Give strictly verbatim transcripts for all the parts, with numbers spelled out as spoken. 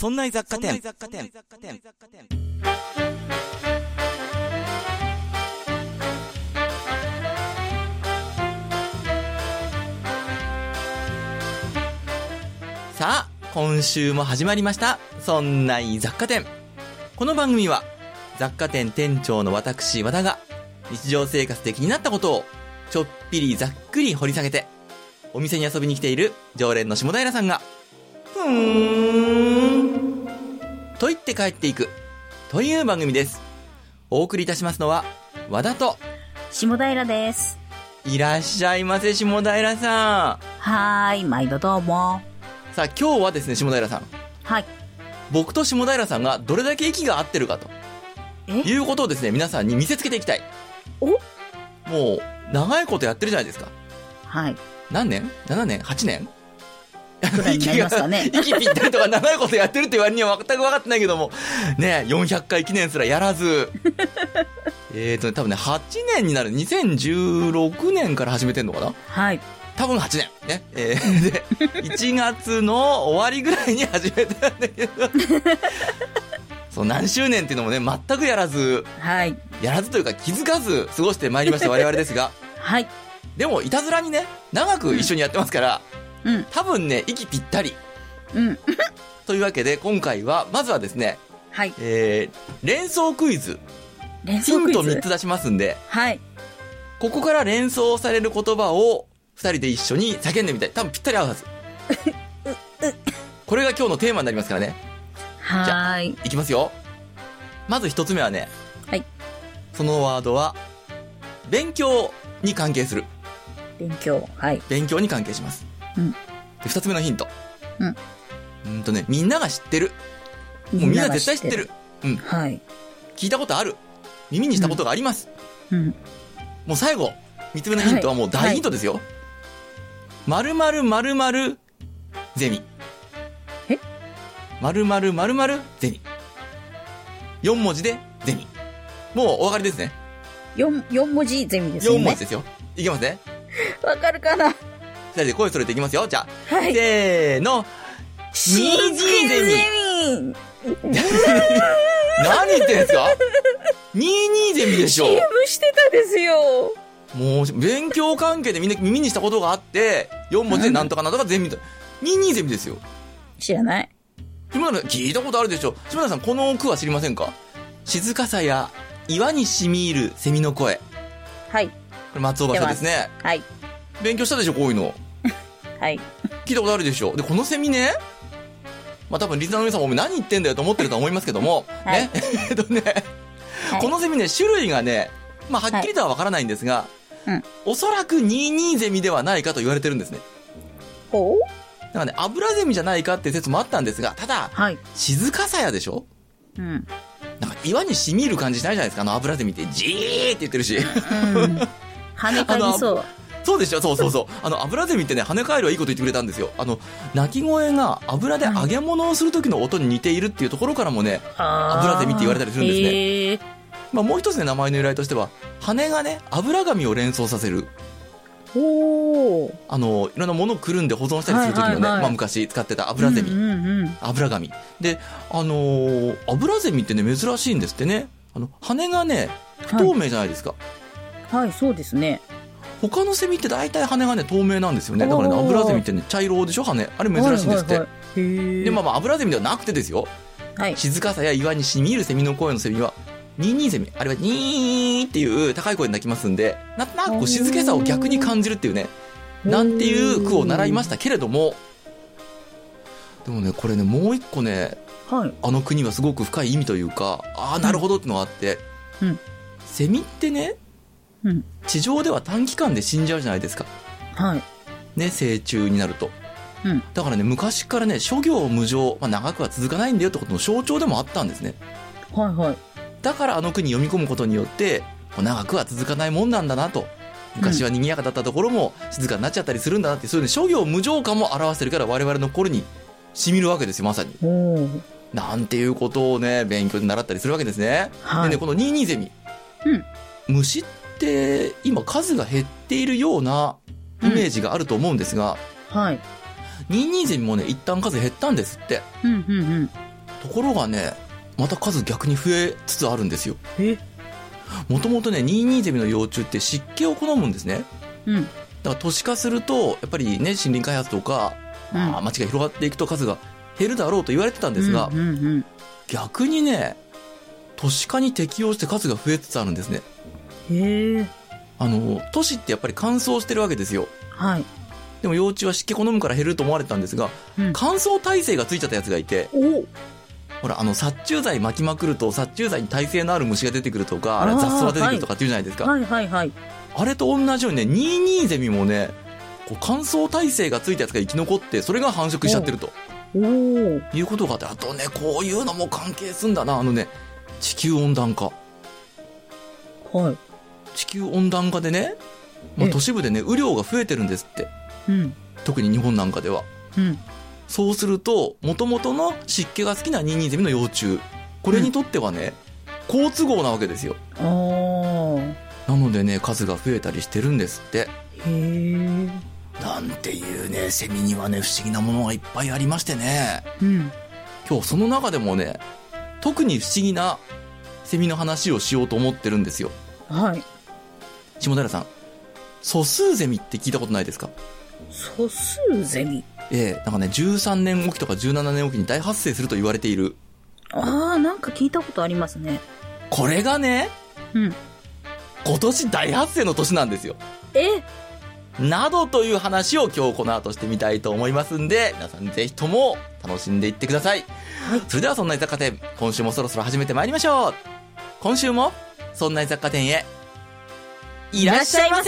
そんな雑貨店。さあ、今週も始まりました。そんな雑貨店。この番組は雑貨店店長の私和田が日常生活で気になったことをちょっぴりざっくり掘り下げて、お店に遊びに来ている常連の下平さんがふーんと言って帰っていくという番組です。お送りいたしますのは和田と下平です。 いらっしゃいませ、下平さん。 はーい、毎度どうも。 さあ、今日はですね、下平さん、 はい、 僕と下平さんがどれだけ息が合ってるかということをですね、皆さんに見せつけていきたい。 おもう長いことやってるじゃないですか。 はい。 何年 ?なな 年 ?はち 年くらいになりますかね。 息ぴったりとか長いことやってるって言われには全く分かってないけどもね、よんひゃっかい記念すらやらずえーとね多分ねはちねんになる。にせんじゅうろくねんから始めてんのかな。 はい、 多分はちねんね、えー、でいちがつの終わりぐらいに始めたんだけどそう、何周年っていうのもね全くやらず、 はい、 やらずというか気づかず過ごしてまいりました我々ですがはい。 でもいたずらにね長く一緒にやってますから、 うん、 多分ね息ぴったり、 うん、 というわけで今回はまずはですね、 はい、 えー、連想クイズ。 連想クイズヒントみっつ出しますんで、 はい、ここから連想される言葉をふたりで一緒に叫んでみたい。多分ぴったり合うはずこれが今日のテーマになりますからね。 はーい、 いきますよ。まず一つ目はね、 はい、そのワードは勉強に関係する。 勉強、はい、 勉強に関係します。うん。で二つ目のヒント。うん。うんとね、みんなが知ってる。もうみんな絶対知ってる。うん。はい。聞いたことある。耳にしたことがあります。うん。うん、もう最後、三つ目のヒントはもう大ヒントですよ。〇〇〇〇ゼミ。 え？ 〇〇〇〇ゼミ。よん文字でゼミ。もうお分かりですね。 四、四文字ゼミですよね。 よん文字ですよ。いきますね。 わかるかな。 二人で声それていきますよ。じゃあ、 はい、 せーの。 シージーゼミ何言ってんすか？にじゅうにゼミでしょ。 シーエム してたですよ。 もう勉強関係でみんな耳にしたことがあって、よん文字でなんとかなんとかゼミとにじゅうにゼミですよ。 知らない。 下平さん聞いたことあるでしょ。下平さんこの句は知りませんか？静かさや岩にしみ入るセミの声。 はい。 これ松尾芭蕉ですね。 はい。 勉強したでしょこういうの。 はい。 聞いたことあるでしょ。でこのセミね、まあ多分リスナーの皆さんも何言ってんだよと思ってると思いますけども、はい、ねえっとね、はい、このセミね種類がね、まあはっきりとはわからないんですが、はい、うん、おそらくにじゅうにゼミではないかと言われてるんですね。 ほう。 だからね、油ゼミじゃないかって説もあったんですが、ただ、はい、静かさやでしょ。うん。なんか岩に染み入る感じしないじゃないですか。あの油ゼミってジーって言ってるし。うん、 跳ね返りそう。 そうでしょ。そうそうそう。あの油ゼミってね、跳ね返るはいいこと言ってくれたんですよ。あの鳴き声が油で揚げ物をする時の音に似ているっていうところからもね、はい、油ゼミって言われたりするんですね。へー。まあもう一つね名前の由来としては、羽がね油紙を連想させる。 おー。 あのいろんなものをくるんで保存したりする時のね、はいはいはい、まあ昔使ってた油ゼミ、うんうんうん、油紙で、あのー、油ゼミってね珍しいんですってね。あの羽がね不透明じゃないですか。 はい、はい、そうですね。 他のセミって大体羽がね透明なんですよね。だからね油ゼミってね茶色でしょ羽。あれ珍しいんですって、はいはいはい、へでまあまあ油ゼミではなくてですよ、はい、静かさや岩にしみ入るセミの声のセミはにじゅうにゼミ。あれはニーっていう高い声で鳴きますんで、なんとなくこう静けさを逆に感じるっていうね、なんていう句を習いましたけれども、でもねこれねもう一個ね、はい、あの句にはすごく深い意味というか、ああなるほどってのがあって、うん、セミってね、うん、地上では短期間で死んじゃうじゃないですか、はいね、成虫になると、うん、だからね昔からね諸行無常、まあ、長くは続かないんだよってことの象徴でもあったんですね。はいはい。だからあの句に読み込むことによって長くは続かないもんなんだなと、昔は賑やかだったところも静かになっちゃったりするんだなって、そういう、ね、諸行無常感も表してるから我々の心に染みるわけですよ、まさに。なんていうことをね勉強で習ったりするわけですね、はい、でねこのにじゅうにゼミ、うん、虫って今数が減っているようなイメージがあると思うんですが、うん、はい、にじゅうにゼミもね一旦数減ったんですって、うんうんうん、 ところがね、また数逆に増えつつあるんですよ。 えもともとね、ニーニーゼミの幼虫って湿気を好むんですね。 うん。 だから都市化すると、やっぱりね、森林開発とか、 うん、 まあ、街が広がっていくと数が減るだろうと言われてたんですが、 うんうんうん、 逆にね、都市化に適応して数が増えつつあるんですね。 へえ。 あの、都市ってやっぱり乾燥してるわけですよ。 はい。 でも幼虫は湿気好むから減ると思われてたんですが、うん、乾燥耐性がついちゃったやつがいて、 おほら、あの、殺虫剤巻きまくると、殺虫剤に耐性のある虫が出てくるとか、あれ雑草が出てくるとかって言うじゃないですか。 はいはいはい。 あれと同じようにね、ニーニーゼミもね、こう乾燥耐性がついたやつが生き残って、それが繁殖しちゃってると。 おー。 いうことがあって、あとね、こういうのも関係すんだな、あのね、地球温暖化。 はい。 地球温暖化でね、まあ、都市部でね、雨量が増えてるんですって。 うん。 特に日本なんかでは。 うん。 そうすると、元々の湿気が好きなニーニーゼミの幼虫。これにとってはね、うん、好都合なわけですよ。 あー。 なのでね、数が増えたりしてるんですって。 へー。 なんていうね、セミにはね、不思議なものがいっぱいありましてね。 うん。 今日その中でもね、特に不思議なセミの話をしようと思ってるんですよ。 はい。 下平さん、素数ゼミって聞いたことないですか？ 素数ゼミ？ ええ、なんかね、じゅうさんねんおきとかじゅうななねんおきに大発生すると言われている。 ああ、なんか聞いたことありますね。 これがね、 うん。 今年大発生の年なんですよ。 え？ などという話を今日この後してみたいと思いますんで、皆さんぜひとも楽しんでいってください。はい。それではそんな居雑貨店、今週もそろそろ始めてまいりましょう。今週もそんな居雑貨店へいらっしゃいませ。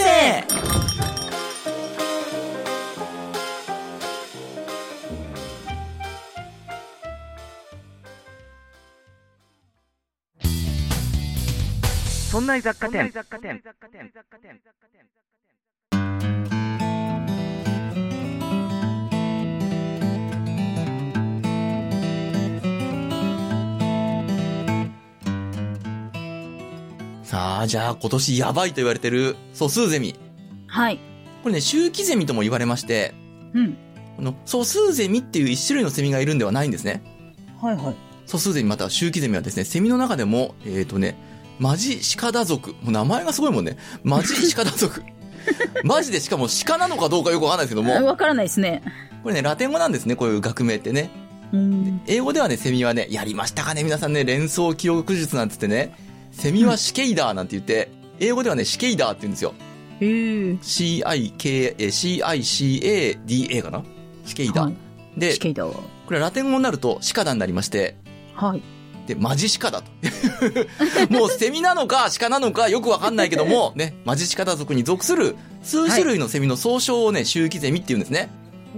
そんな雑貨店。さあ、じゃあ今年やばいと言われてる素数ゼミ。 はい。 これね、周期ゼミとも言われまして、 うん。 この素数ゼミっていう一種類のセミがいるんではないんですね。 はいはい。 素数ゼミまたは周期ゼミはですね、セミの中でも、えっとね、マジシカダ属。もう名前がすごいもんね。マジシカダ属。マジでしかも鹿なのかどうかよくわかんないですけども。 わからないですね。 これね、ラテン語なんですね、こういう学名ってね。 うん。 英語ではね、セミはね、やりましたかね、皆さんね、連想記憶術なんつってね、セミはシケイダーなんて言って、英語ではね、シケイダーって言うんですよ。 へー。 シーアイケー、シーアイシーエーディーエー かな？シケイダー。はい、で、 シケイダー。これラテン語になるとシカダになりまして、 はい。 で、マジシカダと。もうセミなのかシカなのかよくわかんないけども、ね、マジシカダ属に属する数種類のセミの総称をね、周期ゼミって言うんですね。 うん。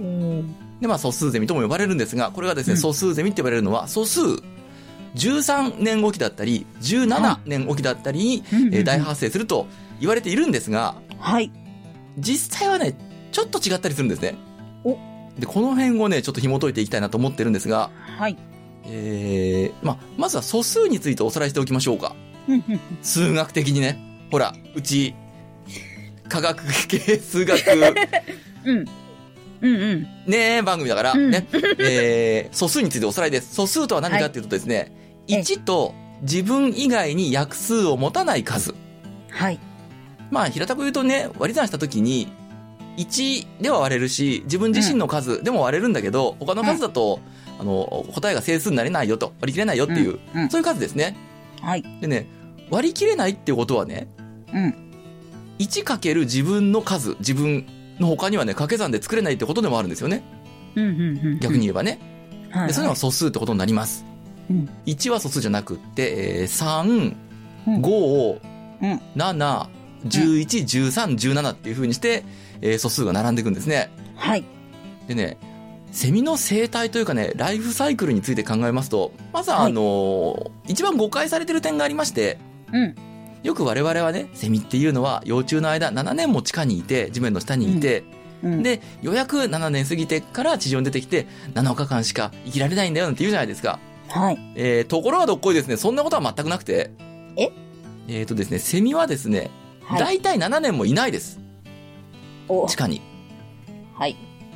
で、まあ素数ゼミとも呼ばれるんですが、これがですね、うん、素数ゼミって呼ばれるのは、素数、じゅうさんねんおきだったり、じゅうななねんおきだったりに、はい、えー、大発生すると言われているんですが、 はい。 実際はね、ちょっと違ったりするんですね。 お。 で、この辺をね、ちょっと紐解いていきたいなと思ってるんですが、 はい。 えー、まあ、まずは素数についておさらいしておきましょうか。数学的にね。ほら、うち、科学系数学、 うん。うんうん。 ねえ、番組だから、うん、ね。えー、素数についておさらいです。素数とは何かっていうとですね、はい、いちと自分以外に約数を持たない数。 はい。 まあ、平たく言うとね、割り算したときに、いちでは割れるし、自分自身の数でも割れるんだけど、うん、他の数だと、あの、答えが整数になれないよと、割り切れないよっていう、うんうん、そういう数ですね。 はい。 でね、割り切れないっていうことはね、 うん。 いちかける自分の数、自分の他にはね、掛け算で作れないってことでもあるんですよね。 うんうんうんうん、逆に言えばね。はいはい、で、そういうのは素数ってことになります。 うん、 いちは素数じゃなくって、えー、さん、ご、 うん、 なな、じゅういち、じゅうさん、じゅうななっていう風にして、えー、素数が並んでいくんですね。 はい。 でね、セミの生態というかね、ライフサイクルについて考えますと、まずはあのーはい、一番誤解されてる点がありまして、 うん。 よく我々はね、セミっていうのは幼虫の間ななねんも地下にいて、地面の下にいて、うんうん、で、ようやくななねん過ぎてから地上に出てきて、なのかかんしか生きられないんだよなんて言うじゃないですか。 はい。 えー、ところがどっこいですね、そんなことは全くなくて。 ええーとですね、セミはですね、はい、だいたいななねんもいないです。 お地下に。 はい。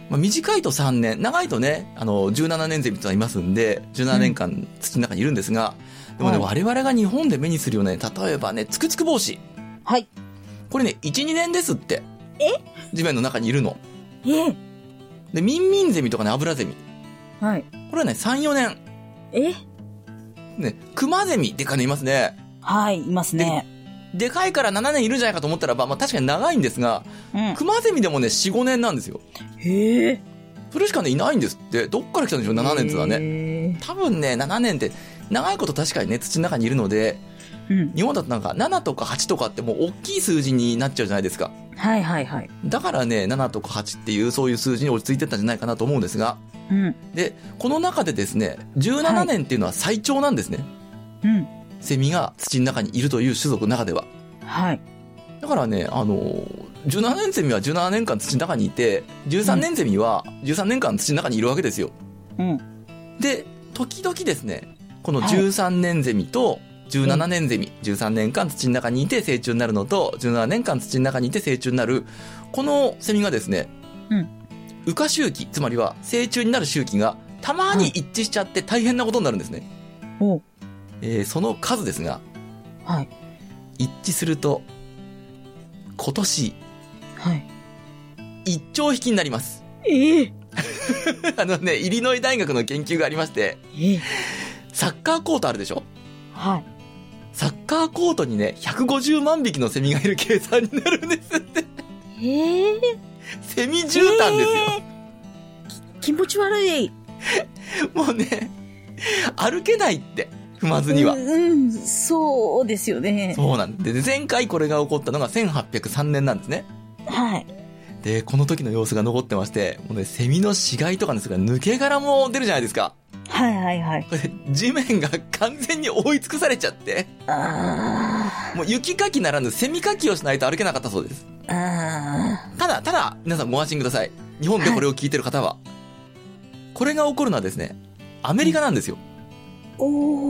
まあ、短いとさんねん、長いとね、あの、じゅうななねんゼミってのはいますんで、じゅうななねんかん土の中にいるんですが、うん、でもね、はい、我々が日本で目にするよね、例えばね、つくつく帽子。 はい。 これね、いち、にねんですって。 え？ 地面の中にいるの。 え？ で、ミンミンゼミとかね、アブラゼミ。 はい。 これはね、さん、よねん。 え？ ね、クマゼミってかね、いますね。 はい、いますね。 でかいからななねんいるんじゃないかと思ったらば、まあ確かに長いんですが、うん、クマゼミでもね、よん、ごねんなんですよ。 へえ。 それしかね、いないんですって。どっから来たんでしょう、ななねんってのはね。多分ね、ななねんって、長いこと確かにね、土の中にいるので、うん、日本だとなんかななとかはちとかってもう大きい数字になっちゃうじゃないですか。 はいはいはい。 だからね、ななとかはちっていうそういう数字に落ち着いてったんじゃないかなと思うんですが、うん、で、この中でですね、じゅうななねんっていうのは最長なんですね。 はい、うん。 セミが土の中にいるという種族の中では。 はい。 だからね、あの、じゅうななねんゼミはじゅうななねんかん土の中にいて、じゅうさんねんゼミはじゅうさんねんかん土の中にいるわけですよ。うん。で、時々ですね、このじゅうさんねんゼミとじゅうななねんゼミ、じゅうさんねんかん土の中にいて成虫になるのと、じゅうななねんかん土の中にいて成虫になる、このセミがですね、うん。羽化周期、つまりは成虫になる周期がたまに一致しちゃって大変なことになるんですね。 お、 えー、その数ですが、 はい。 一致すると、今年、 はい。 一兆匹になります。 ええー、あのね、イリノイ大学の研究がありまして、 えー、 サッカーコートあるでしょ？ はい。 サッカーコートにね、ひゃくごじゅうまんびきのセミがいる計算になるんですって。 ええー、 セミ絨毯ですよ。えー、気持ち悪い。 もうね、歩けないって。踏まずには。 うん、うん、そうですよね。 そうなんで、前回これが起こったのがせんはっぴゃくさんねんなんですね。 はい。 で、この時の様子が残ってまして、もうね、セミの死骸とかですが、抜け殻も出るじゃないですか。 はいはいはい。 これ、地面が完全に覆い尽くされちゃって。 ああ。 もう雪かきならぬセミかきをしないと歩けなかったそうです。 ああ。 ただ、ただ、皆さんご安心ください。日本でこれを聞いてる方は。はい、これが起こるのはですね、アメリカなんですよ。 うん、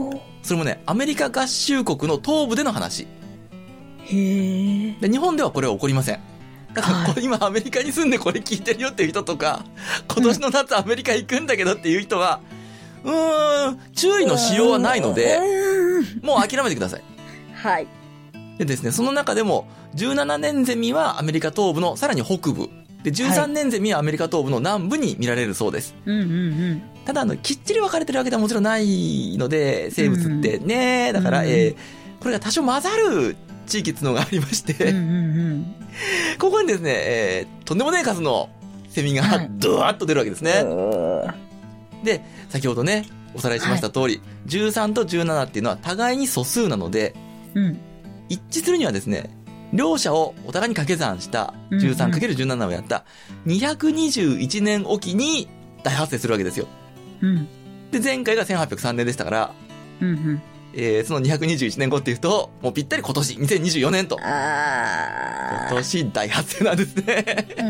おー。 それもね、アメリカ合衆国の東部での話。 へー。 で、日本ではこれは起こりません。だからこれ今アメリカに住んでこれ聞いてるよっていう人とか、今年の夏アメリカ行くんだけどっていう人は、うーん、注意のしようはないので、もう諦めてください。 はい。 でですね、その中でも、じゅうななねんゼミはアメリカ東部のさらに北部。で、じゅうさんねんゼミはアメリカ東部の南部に見られるそうです。 うんうんうん。 ただ、あの、きっちり分かれてるわけではもちろんないので、生物ってね、うん、だから、うん、えー、これが多少混ざる地域っていうのがありまして、 うんうんうん、 ここにですね、えー、とんでもない数のセミがドワーッと出るわけですね。はい、で、先ほどね、おさらいしました通り、はい、じゅうさんとじゅうななっていうのは互いに素数なので、うん、一致するにはですね、両者をお互いに掛け算した じゅうさんかけるじゅうなな をやったにひゃくにじゅういちねんおきに大発生するわけですよ。うん、で、前回がせんはっぴゃくさんねんでしたから、うんうん、えー、そのにひゃくにじゅういちねんごっていうと、もうぴったり今年、にせんにじゅうよねんと。 あ今年大発生なんですね。 うん。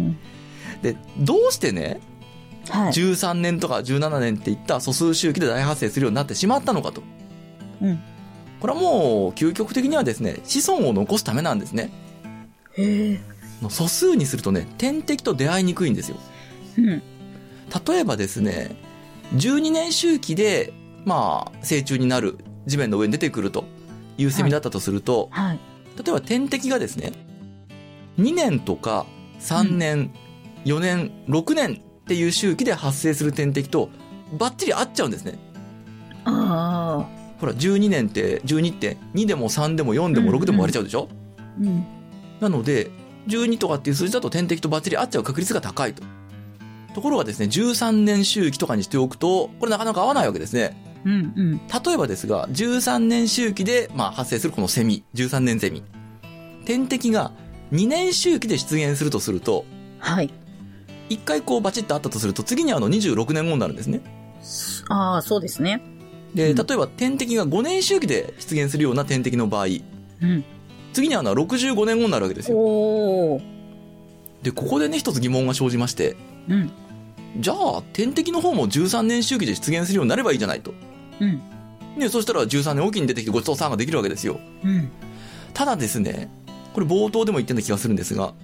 で、どうしてね、はい、じゅうさんねんとかじゅうななねんっていった素数周期で大発生するようになってしまったのかと。うん。これはもう、究極的にはですね、子孫を残すためなんですね。 へー。素数にするとね、天敵と出会いにくいんですよ。 うん。 例えばですね、じゅうにねん周期で、まあ、成虫になる、地面の上に出てくるというセミだったとすると、 はいはい、 例えば天敵がですね、にねんとかさんねん、うん、よねん、ろくねんっていう周期で発生する天敵とバッチリ合っちゃうんですね。 ああ。 ほら、じゅうにねんって、じゅうにってにでもさんでもよんでもろくでも割れちゃうでしょ、 うんうん、 なので、じゅうにとかっていう数字だと天敵とバッチリ合っちゃう確率が高いと。ところがですね、じゅうさんねん周期とかにしておくと、これなかなか合わないわけですね。 うんうん、 例えばですが、じゅうさんねん周期で、まあ、発生するこのセミ、じゅうさんねんゼミ。天敵がにねん周期で出現するとすると、 はい。 一回こうバチッとあったとすると、次にあのにじゅうろくねんごになるんですね。 ああ、そうですね。 で、例えば天敵がごねん周期で出現するような天敵の場合、 うん、 次にあのろくじゅうごねんごになるわけですよ。 おー。 で、ここでね、一つ疑問が生じまして、 うん、 じゃあ、天敵の方もじゅうさんねん周期で出現するようになればいいじゃないと。 うん。 ね、そしたらじゅうさんねんおきに出てきてごちそうさんができるわけですよ。 うん。 ただですね、これ冒頭でも言ってた気がするんですが、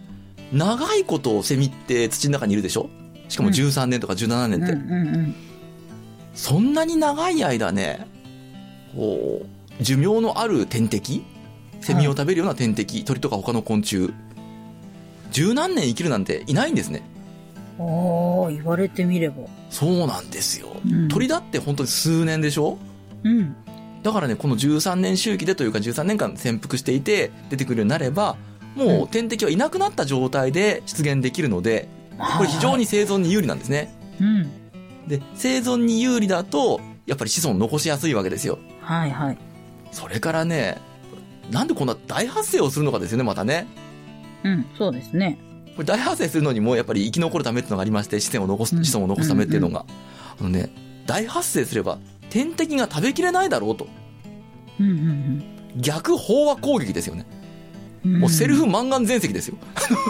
長いことセミって土の中にいるでしょ。しかもじゅうさんねんとかじゅうななねんって、 うんうんうん、 そんなに長い間ね、こう寿命のある天敵、セミを食べるような天敵、はい、鳥とか他の昆虫、十何年生きるなんていないんですね。 ああ、言われてみればそうなんですよ、 うん、 鳥だって本当に数年でしょ、 うん、 だからね、このじゅうさんねん周期でというかじゅうさんねんかん潜伏していて出てくるようになれば、もう天敵はいなくなった状態で出現できるので、これ非常に生存に有利なんですね、 うん、 で生存に有利だとやっぱり子孫残しやすいわけですよ。 はいはい。 それからね、なんでこんな大発生をするのかですよね、またね。 うん、そうですね。 これ大発生するのにもやっぱり生き残るためっていうのがありまして、子孫を残す、子孫を残すためっていうのが、うんうんうん、あのね、大発生すれば天敵が食べきれないだろうと、 うんうんうん、 逆飽和攻撃ですよね、うん、もうセルフマンガン全席ですよ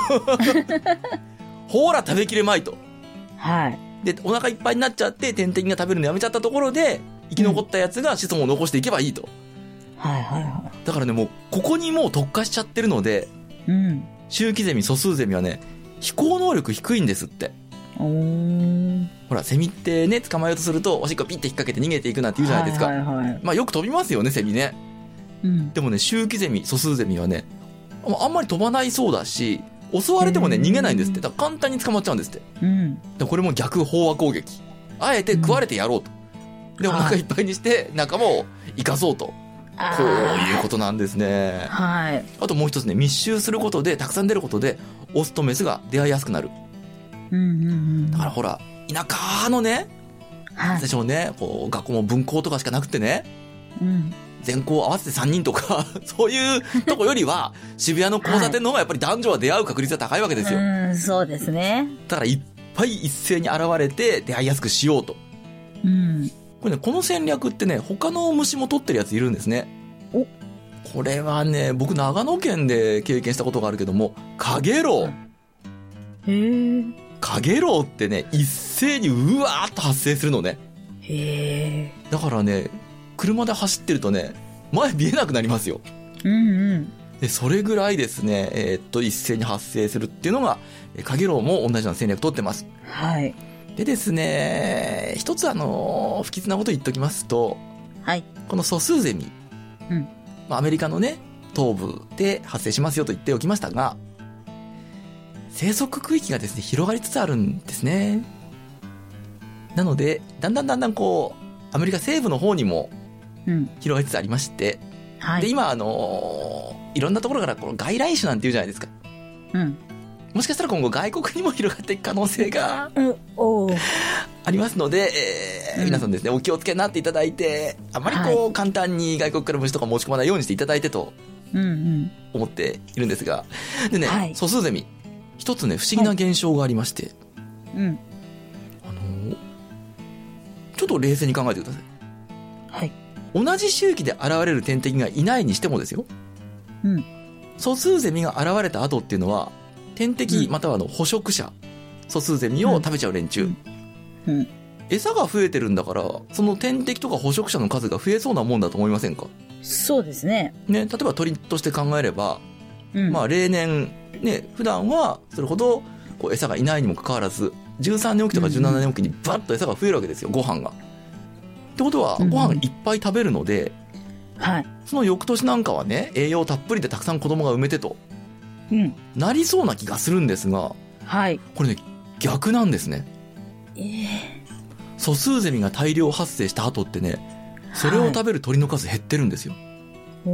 ほら食べきれまいと、 はい、 でお腹いっぱいになっちゃって天敵が食べるのやめちゃったところで生き残ったやつが子孫を残していけばいいと、 うん、はいはいはい。 だからね、もうここにもう特化しちゃってるので、 うん、 周期ゼミ、素数ゼミはね、飛行能力低いんですって。 おー、 ほらセミってね、捕まえようとするとおしっこピッて引っ掛けて逃げていくなんて言うじゃないですか、 はいはいはい、 まあよく飛びますよねセミね、うん、でもね、周期ゼミ、素数ゼミはね、あんまり飛ばないそうだし、襲われてもね逃げないんですって。だから簡単に捕まっちゃうんですって、うん、でこれも逆飽和攻撃、あえて食われてやろうと、うん、でお腹いっぱいにして仲間を生かそうと、こういうことなんですね。 はい。 あともう一つね、密集することで、たくさん出ることでオスとメスが出会いやすくなる、うんうんうん、だからほら田舎のね、はい、でしょうね、こう学校も分校とかしかなくてね、うん、全校合わせてさんにんとかそういうとこよりは渋谷の交差点の方がやっぱり男女は出会う確率が高いわけですよ、 はい、うん、そうですね。 だからいっぱい一斉に現れて出会いやすくしようと、うん、これね、この戦略ってね、他の虫も取ってるやついるんですね。お、これはね、僕長野県で経験したことがあるけども、カゲロウ、へー、カゲロウってね、一斉にうわーっと発生するのね。へー、だからね、車で走ってるとね、前見えなくなりますよ。うんうん。で、それぐらいですね、えー、っと、一斉に発生するっていうのが、カゲロウも同じような戦略取ってます。はい。でですね、一つあの、不吉なこと言っときますと、はい。この素数ゼミ、うん。まあ、アメリカのね、東部で発生しますよと言っておきましたが、生息区域がですね、広がりつつあるんですね。なので、だんだんだんだんこう、アメリカ西部の方にも、広がりつつありまして、うん、はい、で今あのー、いろんなところからこの外来種なんて言うじゃないですか、うん、もしかしたら今後外国にも広がっていく可能性が、うん、おありますので、えーうん、皆さんですね、お気をつけになっていただいて、あまりこう、はい、簡単に外国から虫とか持ち込まないようにしていただいてと思っているんですが、でね、はい、素数ゼミ一つね、不思議な現象がありまして、はい、うん、あのー、ちょっと冷静に考えてください。はい。同じ周期で現れる天敵がいないにしてもですよ、うん、素数ゼミが現れた後っていうのは天敵またはあの捕食者、素数ゼミを食べちゃう連中、うんうん、餌が増えてるんだからその天敵とか捕食者の数が増えそうなもんだと思いませんか。 そうですね。 ね、例えば鳥として考えれば、うん、まあ例年ね、普段はそれほどこう餌がいないにもかかわらずじゅうさんねんおきとかじゅうななねんおきにバッと餌が増えるわけですよ、ご飯が。ってことはご飯いっぱい食べるので、うん、はい、その翌年なんかはね、栄養たっぷりでたくさん子供が産めてと、うん、なりそうな気がするんですが、はい、これね逆なんですね。えー、素数ゼミが大量発生した後ってね、それを食べる鳥の数減ってるんですよ。はい、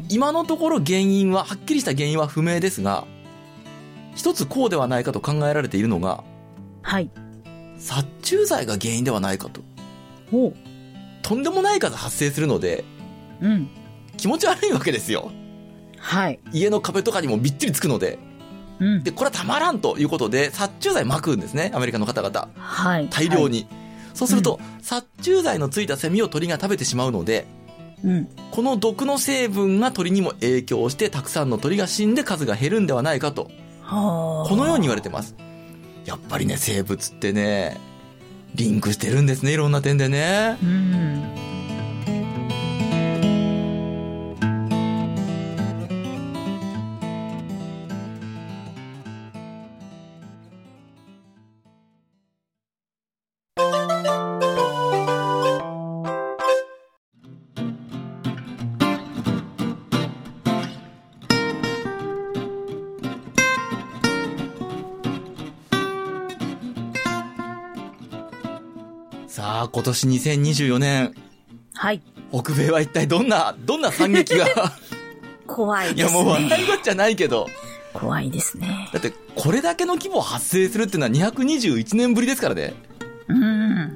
今のところ原因ははっきりした原因は不明ですが、一つこうではないかと考えられているのが、はい、殺虫剤が原因ではないかと。とんでもない数発生するので、うん、気持ち悪いわけですよ。はい。家の壁とかにもびっちりつくので、うん、でこれはたまらんということで殺虫剤撒くんですね、アメリカの方々。はい。大量に。はい、そうすると、うん、殺虫剤のついたセミを鳥が食べてしまうので、うん、この毒の成分が鳥にも影響してたくさんの鳥が死んで数が減るんではないかと、はこのように言われてます。やっぱりね、生物ってね、リンクしてるんですね、いろんな点でね。うん。 あ、今年にせんにじゅうよねん。 はい。 北米は一体どんな、どんな惨劇が。 怖いですね。 いやもう笑い事じゃないけど。 怖いですね。 だって、これだけの規模発生するっていうのはにひゃくにじゅういちねんぶりですからね。 うん。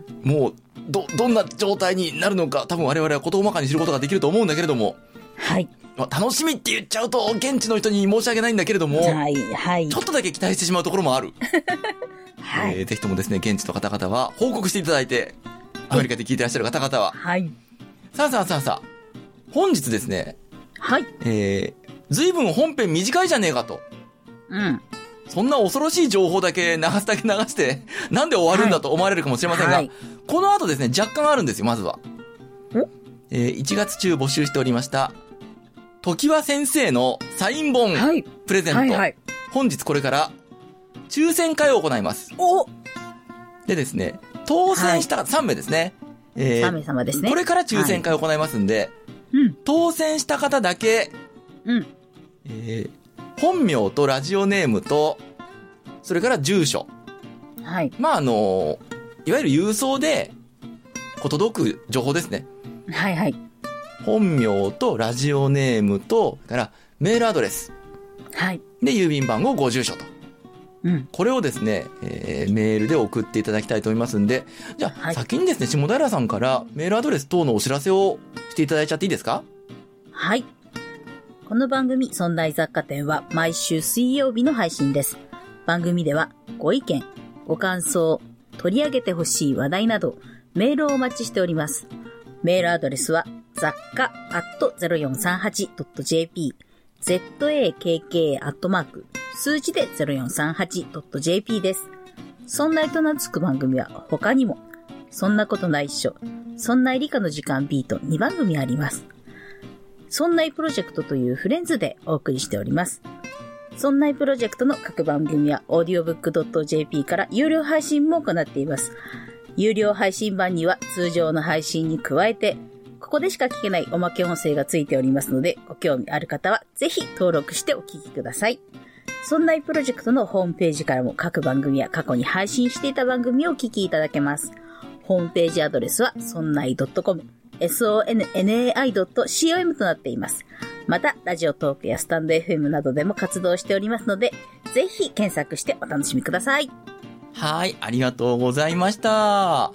もう、ど、どんな状態になるのか、多分我々は事細かに知ることができると思うんだけれども。 はい。 まあ、楽しみって言っちゃうと、現地の人に申し訳ないんだけれども。 はい、はい。 ちょっとだけ期待してしまうところもある。 はい、 えー。ぜひともですね、現地の方々は報告していただいて、アメリカで聞いてらっしゃる方々は。 はい。 さあさあさあさあ、本日ですね。 はい。 えー、随分本編短いじゃねえかと。 うん。 そんな恐ろしい情報だけ流すだけ流して、なんで終わるんだと思われるかもしれませんが、はい、この後ですね、若干あるんですよ、まずは。えー、いちがつ中募集しておりました、常盤先生のサイン本プレゼント。はいはいはい、本日これから抽選会を行います。 おでですね、当選したさんめいですね。 えー、さんめい様ですね。 これから抽選会を行いますんで、 はい、うん、 当選した方だけ、 うん、 えー、本名とラジオネームと、それから住所。 はい。 まあ、あの、いわゆる郵送で、こ届く情報ですね。 はいはい。 本名とラジオネームと、からメールアドレス。 はい。 で、郵便番号、ご住所と。 うん。 これをですね、えー、メールで送っていただきたいと思いますんで、じゃあ、はい、先にですね、下平さんからメールアドレス等のお知らせをしていただいちゃっていいですか？ はい。この番組、そんない雑貨店は毎週水曜日の配信です。番組ではご意見、ご感想、取り上げてほしい話題など、メールをお待ちしております。メールアドレスは、雑貨 アットゼロよんさんはちドットジェーピー、ザック アットマーク、数字で ゼロよんさんはちドットジェーピー です。そんないと名付く番組は他にも、そんなことないっしょ、そんない理科の時間 B とにばんぐみあります。そんないプロジェクトというフレンズでお送りしております。そんないプロジェクトの各番組は オーディオブックドットジェーピー から有料配信も行っています。有料配信版には通常の配信に加えて、ここでしか聞けないおまけ音声がついておりますので、ご興味ある方はぜひ登録してお聞きください。そんないプロジェクトのホームページからも各番組や過去に配信していた番組をお聞きいただけます。ホームページアドレスは ソンナイドットコム、ソンナイドットコム となっています。また、ラジオトークやスタンド エフエム などでも活動しておりますので、ぜひ検索してお楽しみください。 はい、ありがとうございました。はい。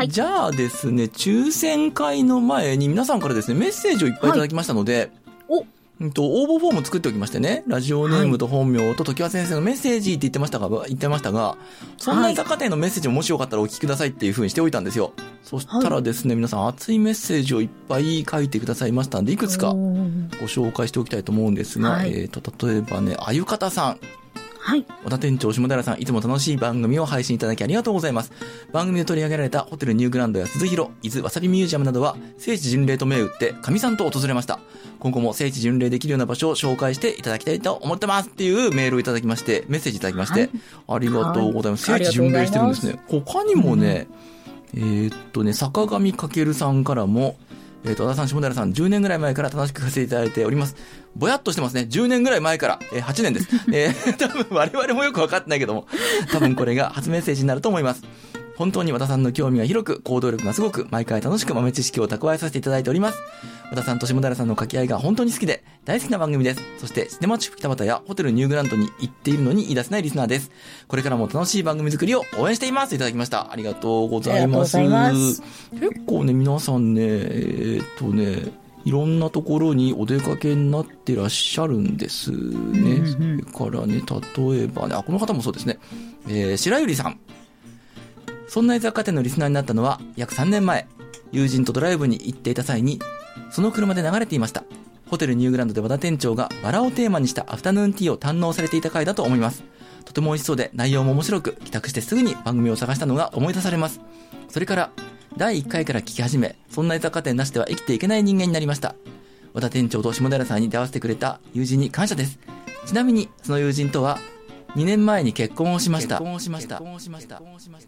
じゃあですね、抽選会の前に皆さんからですね、メッセージをいっぱいいただきましたので、はい、おうんと、応募フォーム作っておきましてね、ラジオネームと本名と常盤先生のメッセージって言ってましたが、言ってましたが、そんな雑貨店のメッセージももしよかったらお聞きくださいっていう風にしておいたんですよ。そしたらですね、はい、皆さん熱いメッセージをいっぱい書いてくださいましたんで、いくつかご紹介しておきたいと思うんですが、はい、えーと、例えばね、あゆかたさん。 はい。 小田店長、下平さん、いつも楽しい番組を配信いただきありがとうございます。番組で取り上げられたホテルニューグランドや鈴広、伊豆わさびミュージアムなどは、聖地巡礼と銘打って、神さんと訪れました。今後も聖地巡礼できるような場所を紹介していただきたいと思ってますっていうメールをいただきまして、メッセージいただきまして、はい、ありがとうございます。はい、聖地巡礼してるんですね。他にもね、うん、えー、っとね、坂上かけるさんからも、えっと、小田さん、下平さん、じゅうねんぐらい前から楽しくさせていただいております。ぼやっとしてますね。じゅうねんぐらい前から、えー、はちねんです。えー、多分我々もよくわかってないけども、多分これが初メッセージになると思います。本当に和田さんの興味が広く、行動力がすごく、毎回楽しく豆知識を蓄えさせていただいております。和田さんと下平さんの掛け合いが本当に好きで、大好きな番組です。そして、シネマチュク北畑やホテルニューグランドに行っているのに言い出せないリスナーです。これからも楽しい番組作りを応援しています。いただきました。ありがとうございます。ありがとうございます。結構ね、皆さんね、えー、っとね、いろんなところにお出かけになってらっしゃるんですね。うんうん、それからね、例えばね、あ、この方もそうですね。えー、白百合さん。そんな雑貨店のリスナーになったのは約さんねんまえ、友人とドライブに行っていた際に、その車で流れていました。ホテルニューグランドで和田店長がバラをテーマにしたアフタヌーンティーを堪能されていた回だと思います。とても美味しそうで内容も面白く、帰宅してすぐに番組を探したのが思い出されます。それから、だいいっかいから聞き始め、そんな雑貨店なしでは生きていけない人間になりました。和田店長と下平さんに出会わせてくれた友人に感謝です。ちなみに、その友人とは、にねんまえに結婚をしました。結婚をしました。結婚をしました。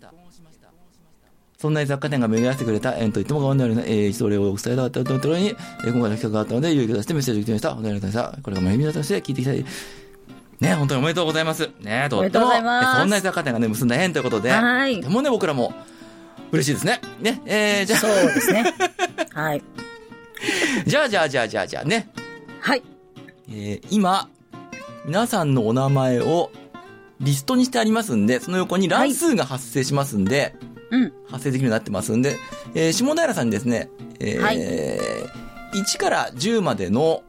そんな雑貨店が巡らせてくれた、えー、と言っても過言であるの、えー、それをお伝えだったところに、えー、今回の企画があったので、有益としてメッセージをいただきました。本当にありがとうございました。これが毎日として聞いていきたい。ね、本当におめでとうございます。ね、とっても、そんな雑貨店がね、結んだ縁ということで、はい。とてもね、僕らも、 嬉しいですね。ね、えー、じゃあ。 そうですね。はい。 じゃあじゃあじゃあじゃあじゃあね。 はい。 えー、今、皆さんのお名前をリストにしてありますんで、その横に乱数が発生しますんで、 はい、うん。 発生できるようになってますんで、えー、下平さんにですね、えーはい、いちからじゅうまでの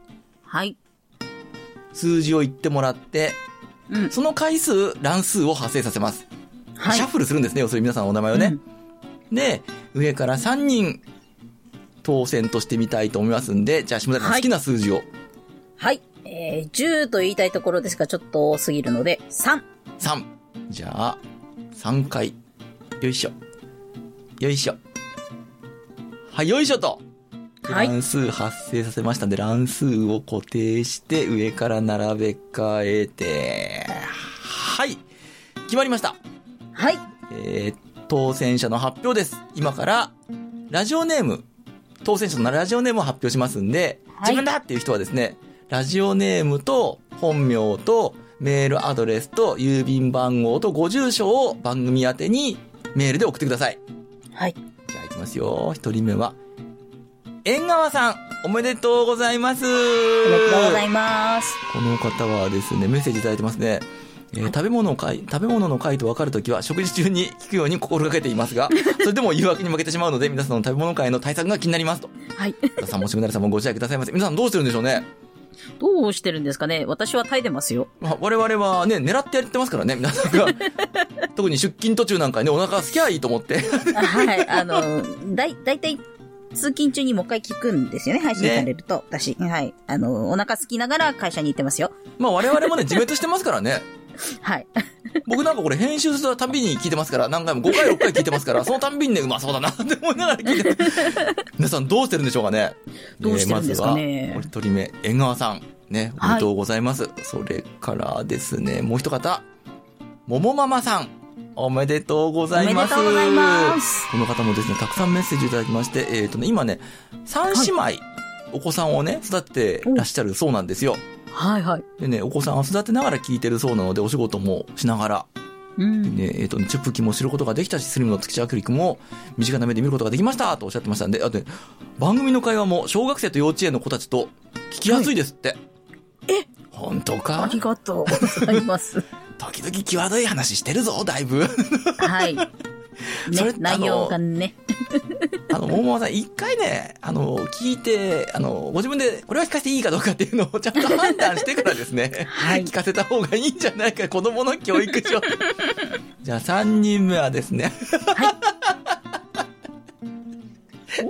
数字を言ってもらって、はい、その回数、乱数を発生させます。はい、シャッフルするんですね、要するに皆さんのお名前をね。うん、で、上からさんにん当選としてみたいと思いますんで、じゃあ下平さん好きな数字を。 はい、はい、えー、じゅうと言いたいところですがちょっと多すぎるので、さん。 さん。じゃあ、さんかい。よいしょ。よいしょ。はい、よいしょと。はい、乱数発生させましたんで、乱数を固定して上から並べ替えて、はい。決まりました。 はい。 えー、当選者の発表です。今から、ラジオネーム、当選者のラジオネームを発表しますんで、はい、自分だっていう人はですね、ラジオネームと本名とメールアドレスと郵便番号とご住所を番組宛てにメールで送ってください。 はい。 じゃあ行きますよ。一人目は、縁川さん、おめでとうございます。おめでとうございます。 この方はですね、メッセージいただいてますね。えー、食べ物の回、食べ物の回と分かるときは食事中に聞くように心がけていますが、それでも誘惑に負けてしまうので、皆さんの食べ物回の対策が気になりますと。 はい。 皆さんも下平さんもご自愛くださいませ。皆さんどうしてるんでしょうね。 どうしてるんですかね。私は怠いでますよ。 まあ、我々はね、狙ってやってますからね、皆さんが。特に出勤途中なんかね、お腹すきゃいいと思って。 はい、あの、だい、だいたい、通勤中にもう一回聞くんですよね、配信されると。ね、私。はい。あの、お腹空きながら会社に行ってますよ。 まあ我々もね、自滅してますからね。 はい。 僕なんかこれ編集するたびに聞いてますから、何回もごかいろっかい聞いてますから、そのたんびにね、うまそうだなって思いながら聞いてます。皆さんどうしてるんでしょうかね。 どうしてるんですかね。 えー、まずは、お一人目、縁川さん。ね、おめでとうございます。はい、それからですね、もう一方、ももママさん。おめでとうございます。 おめでとうございます。 この方もですね、たくさんメッセージいただきまして、えっとね、今ね、三姉妹、はい、お子さんをね、育ててらっしゃるそうなんですよ。 はいはい。 でね、お子さんを育てながら聞いてるそうなので、お仕事もしながら、うん、でね、えっとね、チュップキも知ることができたし、スリムの月地アクリックも身近な目で見ることができましたとおっしゃってましたんで、あと、ね、番組の会話も小学生と幼稚園の子たちと聞きやすいですって。はい、 え本当か？ ありがとうございます。 時々際どい話してるぞ、だいぶ。 はい。ね、それ内容がね。 あの、ももさん、一回ね、あの、聞いて、あの、ご自分で、これは聞かせていいかどうかっていうのをちゃんと判断してからですね。はい。聞かせた方がいいんじゃないか、子供の教育上。じゃあ、三人目はですね。はい。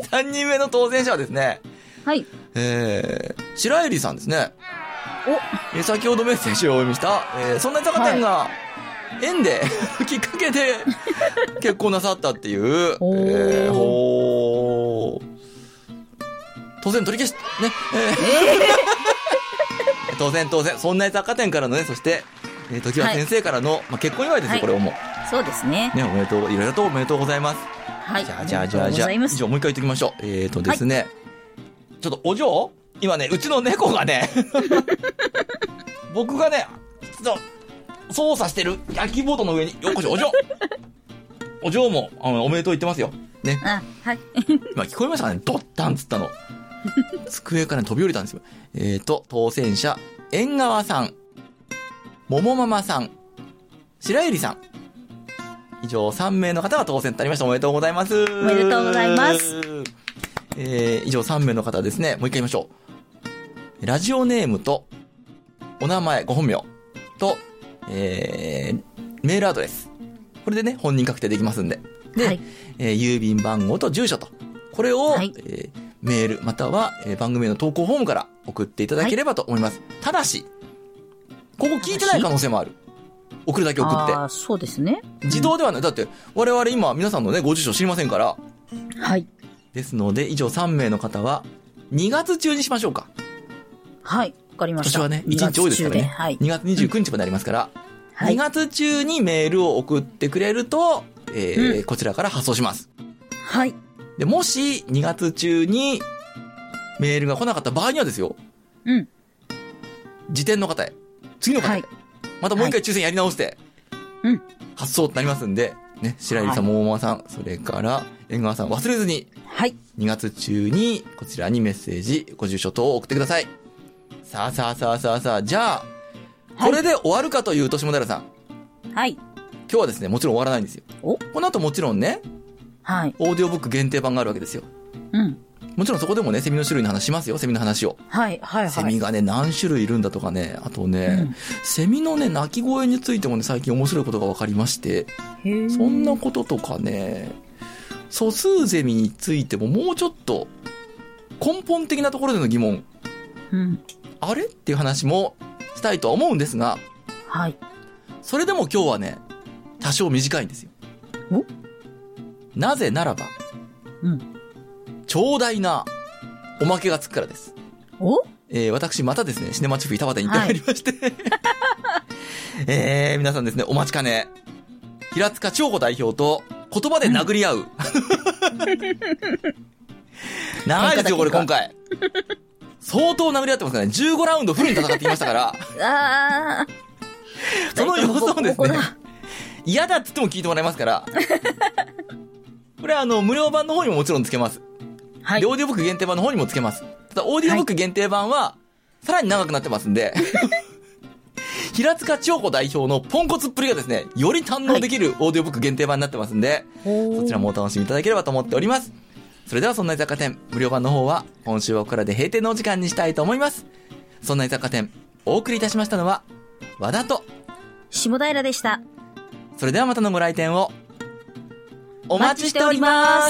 三人目の当選者はですね。 はい。 えー、白百合さんですね。おえ先ほどメッセージをお読みした、えー、そんな坂店が縁で、はい、きっかけで結婚なさったっていう、 おー、 えー、ほー当然取り消し、ね、えーえー、当然当然、そんな坂店からのね、そして、えー、時は先生からの、はい、まあ、結婚祝いですよ、はい、これをもう。 そうですね。 ね、おめでとう、いろいろとおめでとうございます。 はい。 じゃあ、じゃあ、じゃあ、じゃあ、以上もう一回言っておきましょう。えーとですね、はい、ちょっとお嬢今ね、うちの猫がね、僕がね、ちょっと、操作してる焼きボードの上に、よっこしょ、お嬢お嬢も、あの、おめでとう言ってますよ。ね。 あ、はい。 今聞こえましたかね、ドッタンつったの。机から、ね、飛び降りたんですよ。えーと、当選者、縁川さん、ももママさん、白百合さん。以上さん名の方が当選となりました。おめでとうございます。 おめでとうございます。 えー、以上さん名の方ですね。もう一回言いましょう。ラジオネームと、お名前、ご本名と、えー、メールアドレス。これでね、本人確定できますんで。で、はい、えー、郵便番号と住所と。これを、はい、えー、メールまたは、えー、番組の投稿フォームから送っていただければと思います。はい、ただし、ここ聞いてない可能性もある。送るだけ送って。 ああ、そうですね。 自動ではない。だって、我々今皆さんのね、ご住所知りませんから。 はい。ですので、以上さん名の方は、にがつ中にしましょうか。 はい、わかりました。 今年はね、いちにち多いですからね。はい、にがつにじゅうくにちまでありますから、うん、にがつ中にメールを送ってくれると、えーうん、こちらから発送します。 はい。 で、もし、にがつ中にメールが来なかった場合にはですよ。 うん。 次点の方へ、次の方へ、はい、またもう一回抽選やり直して、うん。発送となりますんで、 ね、白入さん、ももまさん、それから縁側さん、忘れずに、 はい。 にがつ中にこちらにメッセージ、ご住所等を送ってください。さあさあさあさあさあ、じゃあ、これで終わるかというと、下平さん。 はい。 今日はですね、もちろん終わらないんですよ。 おこの後もちろんね、 はい。 オーディオブック限定版があるわけですよ。 うん。 もちろんそこでもね、セミの種類の話しますよ、セミの話を。 はい、はい、はい。 セミがね、何種類いるんだとかね、あとね、うん、セミのね、鳴き声についてもね、最近面白いことが分かりまして、 へそんなこととかね、素数ゼミについてももうちょっと、根本的なところでの疑問、 うん、 あれっていう話もしたいとは思うんですが、 はい。 それでも今日はね、多少短いんですよ。 お？ なぜならば、 うん。 長大なおまけがつくからです。 お？ えー、私またですね、シネマチフィ田端に行ってまいりまして、はい、えー、皆さんですね、お待ちかね、平塚千代子代表と言葉で殴り合う。うん、長いですよ、これ今回。相当殴り合ってますからね、じゅうごラウンドフルに戦ってきましたから。 あその様子をですね、嫌だって言っても聞いてもらえますから。これはあの、無料版の方にももちろんつけます。はい。オーディオブック限定版の方にもつけます。ただ、オーディオブック限定版は、さらに長くなってますんで、平塚千代子代表のポンコツっぷりがですね、より堪能できるオーディオブック限定版になってますんで、はい、そちらもお楽しみいただければと思っております。それでは、そんな雑貨店、無料版の方は、今週はここからで閉店のお時間にしたいと思います。そんな雑貨店、お送りいたしましたのは、和田と、 下平でした。 それではまたのご来店を、お待ちしております。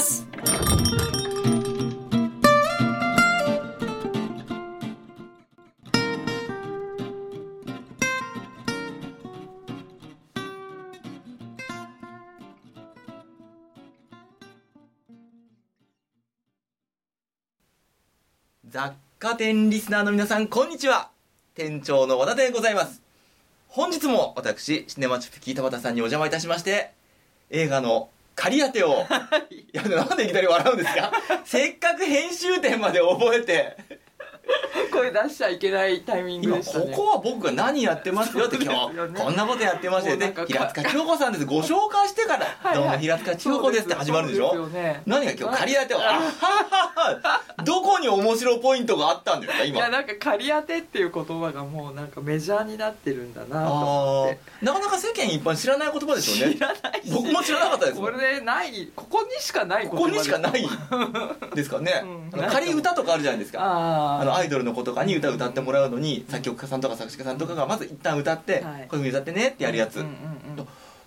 雑貨店リスナーの皆さん、こんにちは。店長の和田でございます。本日も私、シネマチュピキー田端さんにお邪魔いたしまして、映画の仮当てを、いや、なんでいきなり笑うんですか？せっかく編集点まで覚えて、 声出しちゃいけないタイミングでしたね。 今ここは僕が何やってますよって今日、ね、こんなことやってましてね、平塚千代子さんです。ご紹介してから、はいはい、どうも平塚千代子ですって始まるでしょ。ね、何が今日仮当てを、あははどこに面白ポイントがあったんですか今。 いや、なんか仮当てっていう言葉がもうなんかメジャーになってるんだなと思って。 なかなか世間一般知らない言葉でしょうね。 知らないし、 僕も知らなかったです。 これない、ここにしかない言葉ここにしかないですかね。うん、仮歌とかあるじゃないですか。ああのアイドルの子とかに歌歌ってもらうのに、作曲家さんとか作詞家さんとかがまず一旦歌って、はい、こういう風に歌ってねってやるやつ、うんうんうん、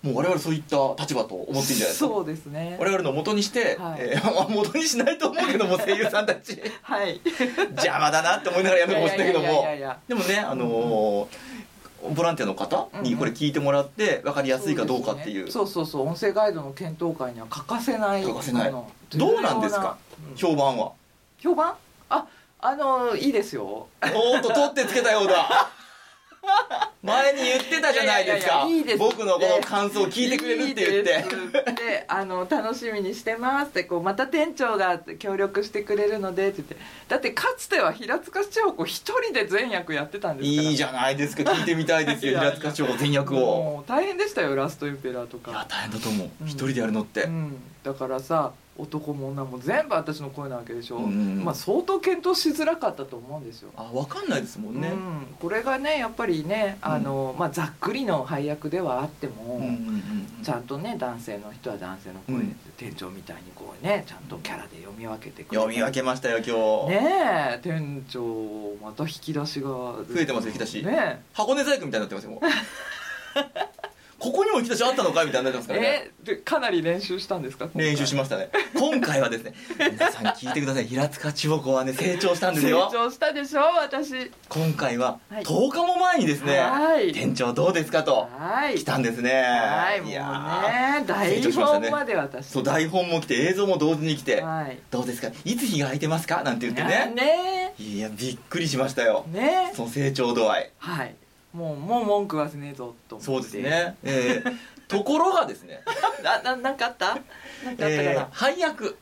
もう我々そういった立場と思っていいんじゃないですか。 そうですね。 我々の元にして、はい、えー、元にしないと思うけども声優さんたちはい邪魔だなって思いながらやめてほしいんだけども、でもね、あのーうん、ボランティアの方にこれ聞いてもらって分かりやすいかどうかっていう、 そう、ね、そうそうそう、音声ガイドの検討会には欠かせない。 欠かせない。どうなんですか、うん、評判は。 評判、あ、あのいいですよ。 おーっと取ってつけたようだ。前に言ってたじゃないですか。いやいやいや、いいです。僕のこの感想を聞いてくれるって言って。 いいですで、あの楽しみにしてますってこう、また店長が協力してくれるのでって言って。だってかつては平塚千代子一人で全役やってたんですから。 いいじゃないですか。聞いてみたいですよ。平塚千代子全役を。もう大変でしたよ、ラストエンペラーとか。 いや大変だと思う。一、うん、人でやるのって、 うん、だからさ、男も女も全部私の声なわけでしょ、うん、まあ相当検討しづらかったと思うんですよ。 あ、分かんないですもんね、うん、 これがねやっぱりね、あの、まあ、ざっくりの配役ではあっても、うんうんうん、ちゃんとね男性の人は男性の声で、うん、店長みたいにこうねちゃんとキャラで読み分けてくれる。 読み分けましたよ今日ねえ。店長また引き出しが増えてますよ。引き出し、 ね、 箱根細工みたいになってますよもう。ここにも引き出しあったのかみたいになってますからね。 えー、でかなり練習したんですか。 練習しましたね。今回はですね、皆さん聞いてください。平塚千代子はね成長したんですよ。 成長したでしょ私。 今回はとおかも前にですね、はい、店長どうですかと、はい、来たんですね。 はい、もうね台本まで私、ね、 そう台本も来て映像も同時に来て、はい、どうですか、いつ日が空いてますかなんて言ってね。 ね、 いやびっくりしましたよ。 ね、 その成長度合い。 はい。もうもう文句はせねえぞと思って。 そうですね、えー、ところがですねな, な, なんかあったなんかあったかな、えー、 配役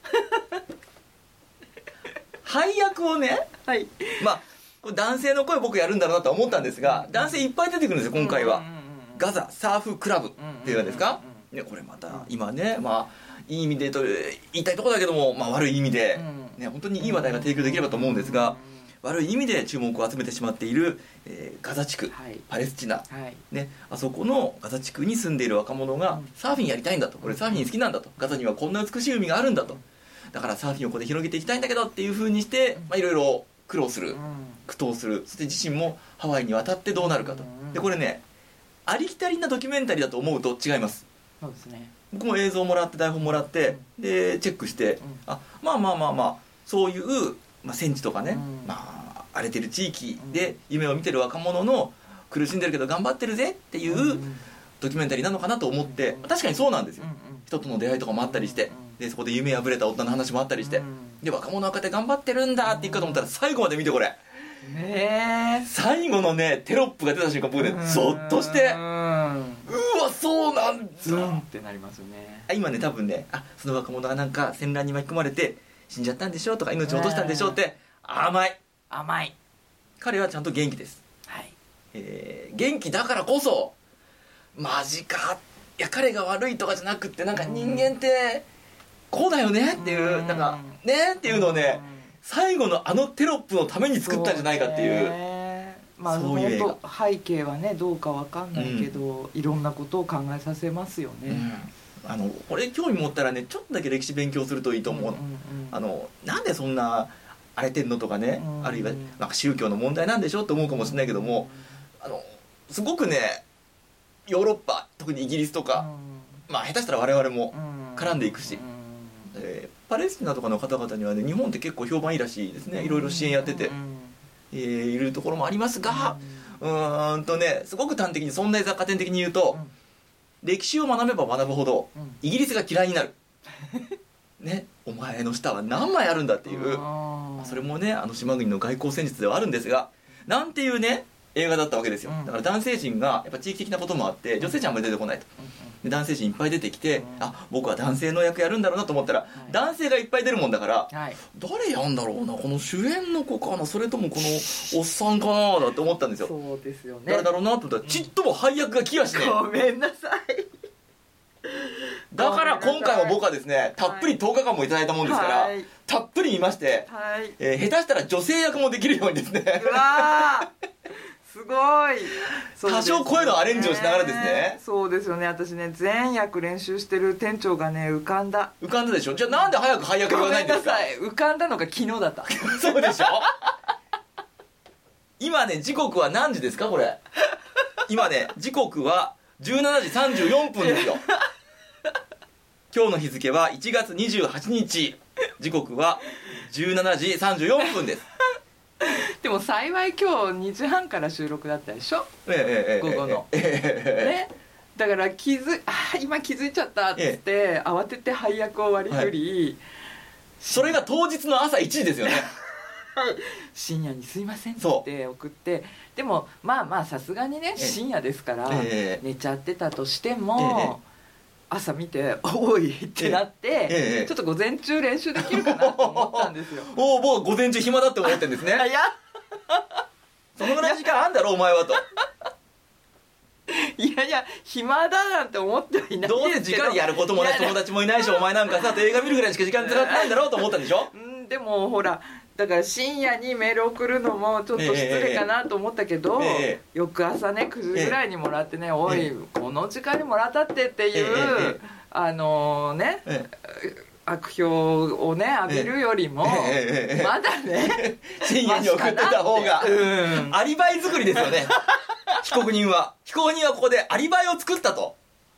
配役をね、はい、まあこれ男性の声僕やるんだろうなと思ったんですが、男性いっぱい出てくるんですよ今回は、うんうんうんうん、ガザサーフクラブっていうのですか、うんうんうんうん、 ね、これまた今ね、まあいい意味でと言いたいところだけども、まあ、悪い意味で、ね、本当にいい話題が提供できればと思うんですが、悪い意味で注目を集めてしまっている、えー、ガザ地区、はい、パレスチナ、はいね、あそこのガザ地区に住んでいる若者がサーフィンやりたいんだと、俺サーフィン好きなんだと、ガザにはこんな美しい海があるんだと、だからサーフィンをここで広げていきたいんだけどっていう風にして、まあ、いろいろ苦労する、苦闘する、そして自身もハワイに渡ってどうなるかと。でこれね、ありきたりなドキュメンタリーだと思うと違います。 そうですね、 僕も映像もらって台本もらって、うん、でチェックして、うん、あまあまあまあまあそういう、まあ、戦地とかね、うん、まあ荒れてる地域で夢を見てる若者の苦しんでるけど頑張ってるぜっていうドキュメンタリーなのかなと思って、うん、確かにそうなんですよ、うん、人との出会いとかもあったりして、でそこで夢破れた女の話もあったりして、で若者はこうやって頑張ってるんだって言うかと思ったら最後まで見てこれ、ね、最後のねテロップが出た瞬間僕ねゾッとして、うわそうなんだズンってなりますよね。 今ね多分ね、あその若者がなんか戦乱に巻き込まれて死んじゃったんでしょとか命を落としたんでしょって甘い甘い。 彼はちゃんと元気です、 はいえー、元気だからこそマジか、いや彼が悪いとかじゃなくって、なんか人間ってこうだよねっていう、うん、なんかねっていうのをね、最後のあのテロップのために作ったんじゃないかっていう、ね、 まあ、そういう映画。背景はねどうかわかんないけど、うん、いろんなことを考えさせますよね、 うん、あのこれ興味持ったらねちょっとだけ歴史勉強するといいと思う、うんうんうん、あのなんでそんな荒れてんのとかね、うんうん、あるいはなんか宗教の問題なんでしょって思うかもしれないけども、あのすごくねヨーロッパ特にイギリスとか、うん、まあ下手したら我々も絡んでいくし、うん、えー、パレスチナとかの方々にはね日本って結構評判いいらしいですね。いろいろ支援やってて、うん、えー、いるところもありますが、うん、うーんとねすごく端的にそんな雑貨店的に言うと、うん、歴史を学べば学ぶほどイギリスが嫌いになるね、お前の舌は何枚あるんだっていう、それもねあの島国の外交戦術ではあるんですが、なんていうね映画だったわけですよ。だから男性陣がやっぱ地域的なこともあって女性陣あんまり出てこないと、で男性陣いっぱい出てきて、あ僕は男性の役やるんだろうなと思ったら、男性がいっぱい出るもんだから、誰やんだろうな、この主演の子かな、それともこのおっさんかなだって思ったんですよ。 そうですよね、 誰だろうなと思ったらちっとも配役が来やしね、 ごめんなさい。 だから今回も僕はですねたっぷりとおかかんもいただいたもんですから、はい、たっぷり見まして、はい、えー、下手したら女性役もできるようにですね、 うわすごい、 多少声のアレンジをしながらですね、 そうですよね。私ね全役練習してる店長がね浮かんだ浮かんだでしょ。じゃあなんで早く配役言わないんですか。 ごめんなさい、浮かんだのが昨日だったそうでしょ今ね時刻は何時ですかこれ。今ね時刻はじゅうしちじさんじゅうよんぷんですよ今日の日付はいちがつにじゅうはちにち、時刻はじゅうしちじさんじゅうよんぷんですでも幸い今日にじはんから収録だったでしょ、 ええ、 午後の、 ええね、だから気づあ今気づいちゃったっつって、ええ、慌てて配役を割り振り、はい、 それが当日の朝いちじですよね深夜にすいませんって送って、でもまあまあさすがにね深夜ですから、ええ、寝ちゃってたとしても、ええ、朝見ておいってなって、ええ、ちょっと午前中練習できるかなと思ったんですよおお、もう午前中暇だって思ってるんですねいやそのぐらい時間あんだろお前はといやいや暇だなんて思ってはいないんですけど、 どうせ時間やることもない友達もいないしお前なんかさ映画見るぐらいしか時間使ってないんだろうと思ったんでしょうんでもほらだから深夜にメール送るのもちょっと失礼かなと思ったけど、えーえー、翌朝ねくじぐらいにもらってね、えー、おい、えー、この時間にもらったってっていう、えー、あのー、ね、えー、悪評をね浴びるよりも、えー、まだね深夜に送ってた方が、うん、アリバイ作りですよね被告人は被告人はここでアリバイを作ったと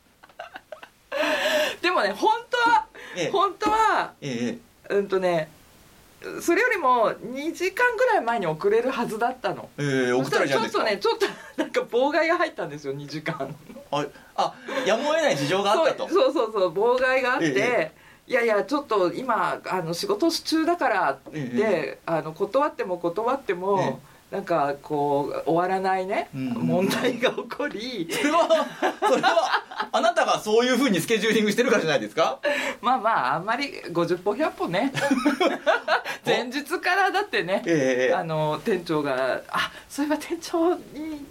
でもね本当は、えー、本当は、えー、うんとねそれよりもにじかんぐらい前に送れるはずだったの。 えー、送ったらいいじゃないですか。 ちょっとねちょっとなんか妨害が入ったんですよにじかんああやむを得ない事情があったと。 そうそうそう妨害があって、えー、いやいやちょっと今あの仕事中だからって、えー、あの断っても断っても、えーなんかこう終わらないね、うん、問題が起こりそれはそれはあなたがそういう風にスケジューリングしてるからじゃないですかまあまああんまりごじゅっぽひゃっぽね前日からだってね、えー、あの店長があそういえば店長に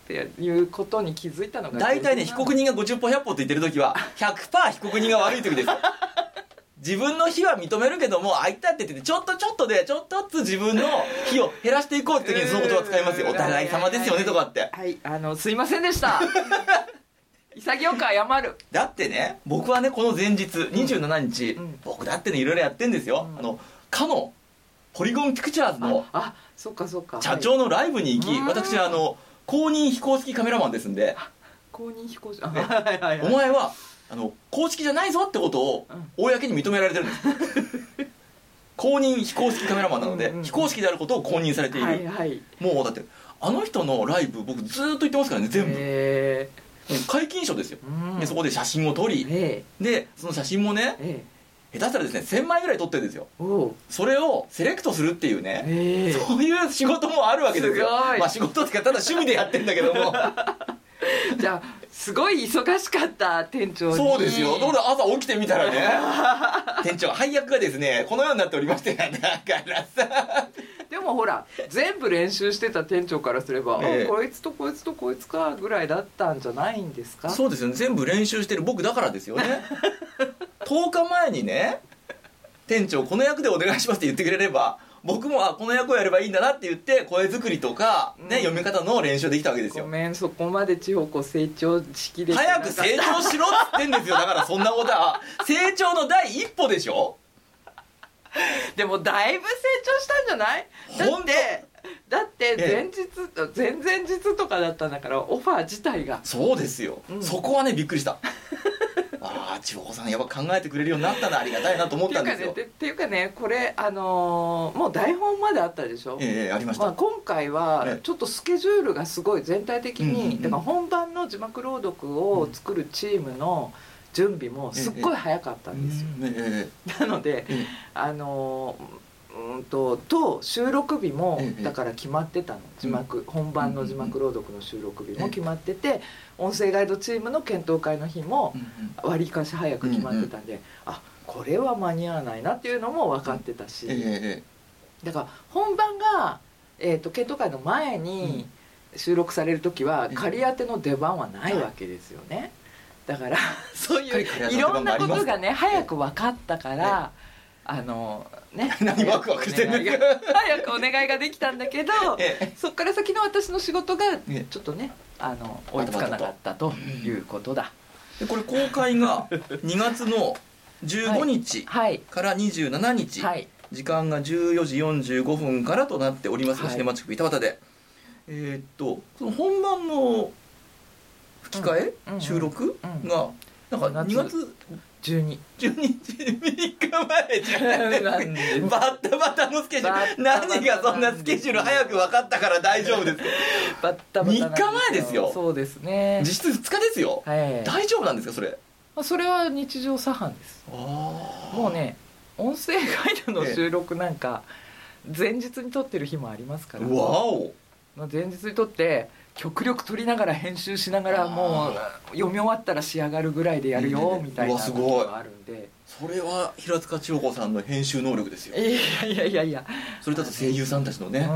っていうことに気づいたのが大体ね被告人がごじゅっぽひゃっぽって言ってる時は ひゃくパーセント 被告人が悪い時です自分の非は認めるけどもあいたって言ってちょっとちょっとでちょっとずつ自分の非を減らしていこうって時にその言葉使いますよ。お互い様ですよねとかって。 はいあのすいませんでした潔く謝る。 だってね僕はねこの前日にじゅうしちにち、うん、僕だってねいろいろやってんですよ、うん、あのかのポリゴンピクチャーズのああそっかそっか社長のライブに行き、はい、私はあの公認非公式カメラマンですんで公認非公式、 ね、お前はあの公式じゃないぞってことを公に認められてるんです公認非公式カメラマンなので、うんうん、非公式であることを公認されている、はいはい、もうだってあの人のライブ僕ずっと言ってますからね全部皆勤賞ですよ、うん、でそこで写真を撮りでその写真もね下手したらですねせんまいぐらい撮ってるんですよ。それをセレクトするっていうねそういう仕事もあるわけですよ。まあ仕事ってかただ趣味でやってるんだけどもじゃあすごい忙しかった店長に。 そうですよ。だから朝起きてみたらね店長配役がですねこのようになっておりましてだからさでもほら全部練習してた店長からすれば、ええ、こいつとこいつとこいつかぐらいだったんじゃないんですか。 そうですよね。全部練習してる僕だからですよねとおかまえにね店長この役でお願いしますって言ってくれれば僕もあこの役をやればいいんだなって言って声作りとか、ねうん、読み方の練習できたわけですよ。 ごめんそこまで千穂子成長式で早く成長しろっつってんですよ。だからそんなことは成長の第一歩でしょでもだいぶ成長したんじゃない。だってだって前日、ええ、前々日とかだったんだからオファー自体が。 そうですよ、うん、そこはねびっくりしたああ千穂子さんやっぱ考えてくれるようになったなありがたいなと思ったんですよ。 っていうかねこれあのー、もう台本まであったでしょ。 ええありました、 まあ、今回はちょっとスケジュールがすごい全体的に、だから本番の字幕朗読を作るチームの準備もすっごい早かったんですよ、ええなので、ええ、あのうんとと収録日もだから決まってたの、字幕、うん、本番の字幕朗読の収録日も決まってて、音声ガイドチームの検討会の日もわりかし早く決まってたんで、あこれは間に合わないなっていうのも分かってたし、だから本番が、えーと、検討会の前に収録される時は仮当ての出番はないわけですよね。だからそういういろんなことがね早く分かったから、あのね何ワクワクしてるんだ早くお願いができたんだけどそっから先の私の仕事がちょっとねあの追いつかなかったということだ。 でこれ公開がにがつのじゅうごにちからにじゅうしちにち、はいはい、時間がじゅうよじよんじゅうごふんからとなっておりますが、はい、シネマチック板端でえー、っとその本番の吹き替え、うんうん、収録、うん、がなんかにがつじゅうにじゅうにみっかまえじゃないバッタバタのスケジュール何がそんなスケジュール早く分かったから大丈夫ですかバッタバタみっかまえですよ。 そうですね実質ふつかですよ、はい、大丈夫なんですかそれ。 それは日常茶飯です。あもうね音声ガイドの収録なんか前日に撮ってる日もありますから。 わお前日に撮って極力撮りながら編集しながらもう読み終わったら仕上がるぐらいでやるよみたいなことがあるんで、 それは平塚千穂子さんの編集能力ですよ。 いやいやいやいやそれだと声優さんたちのね、うん、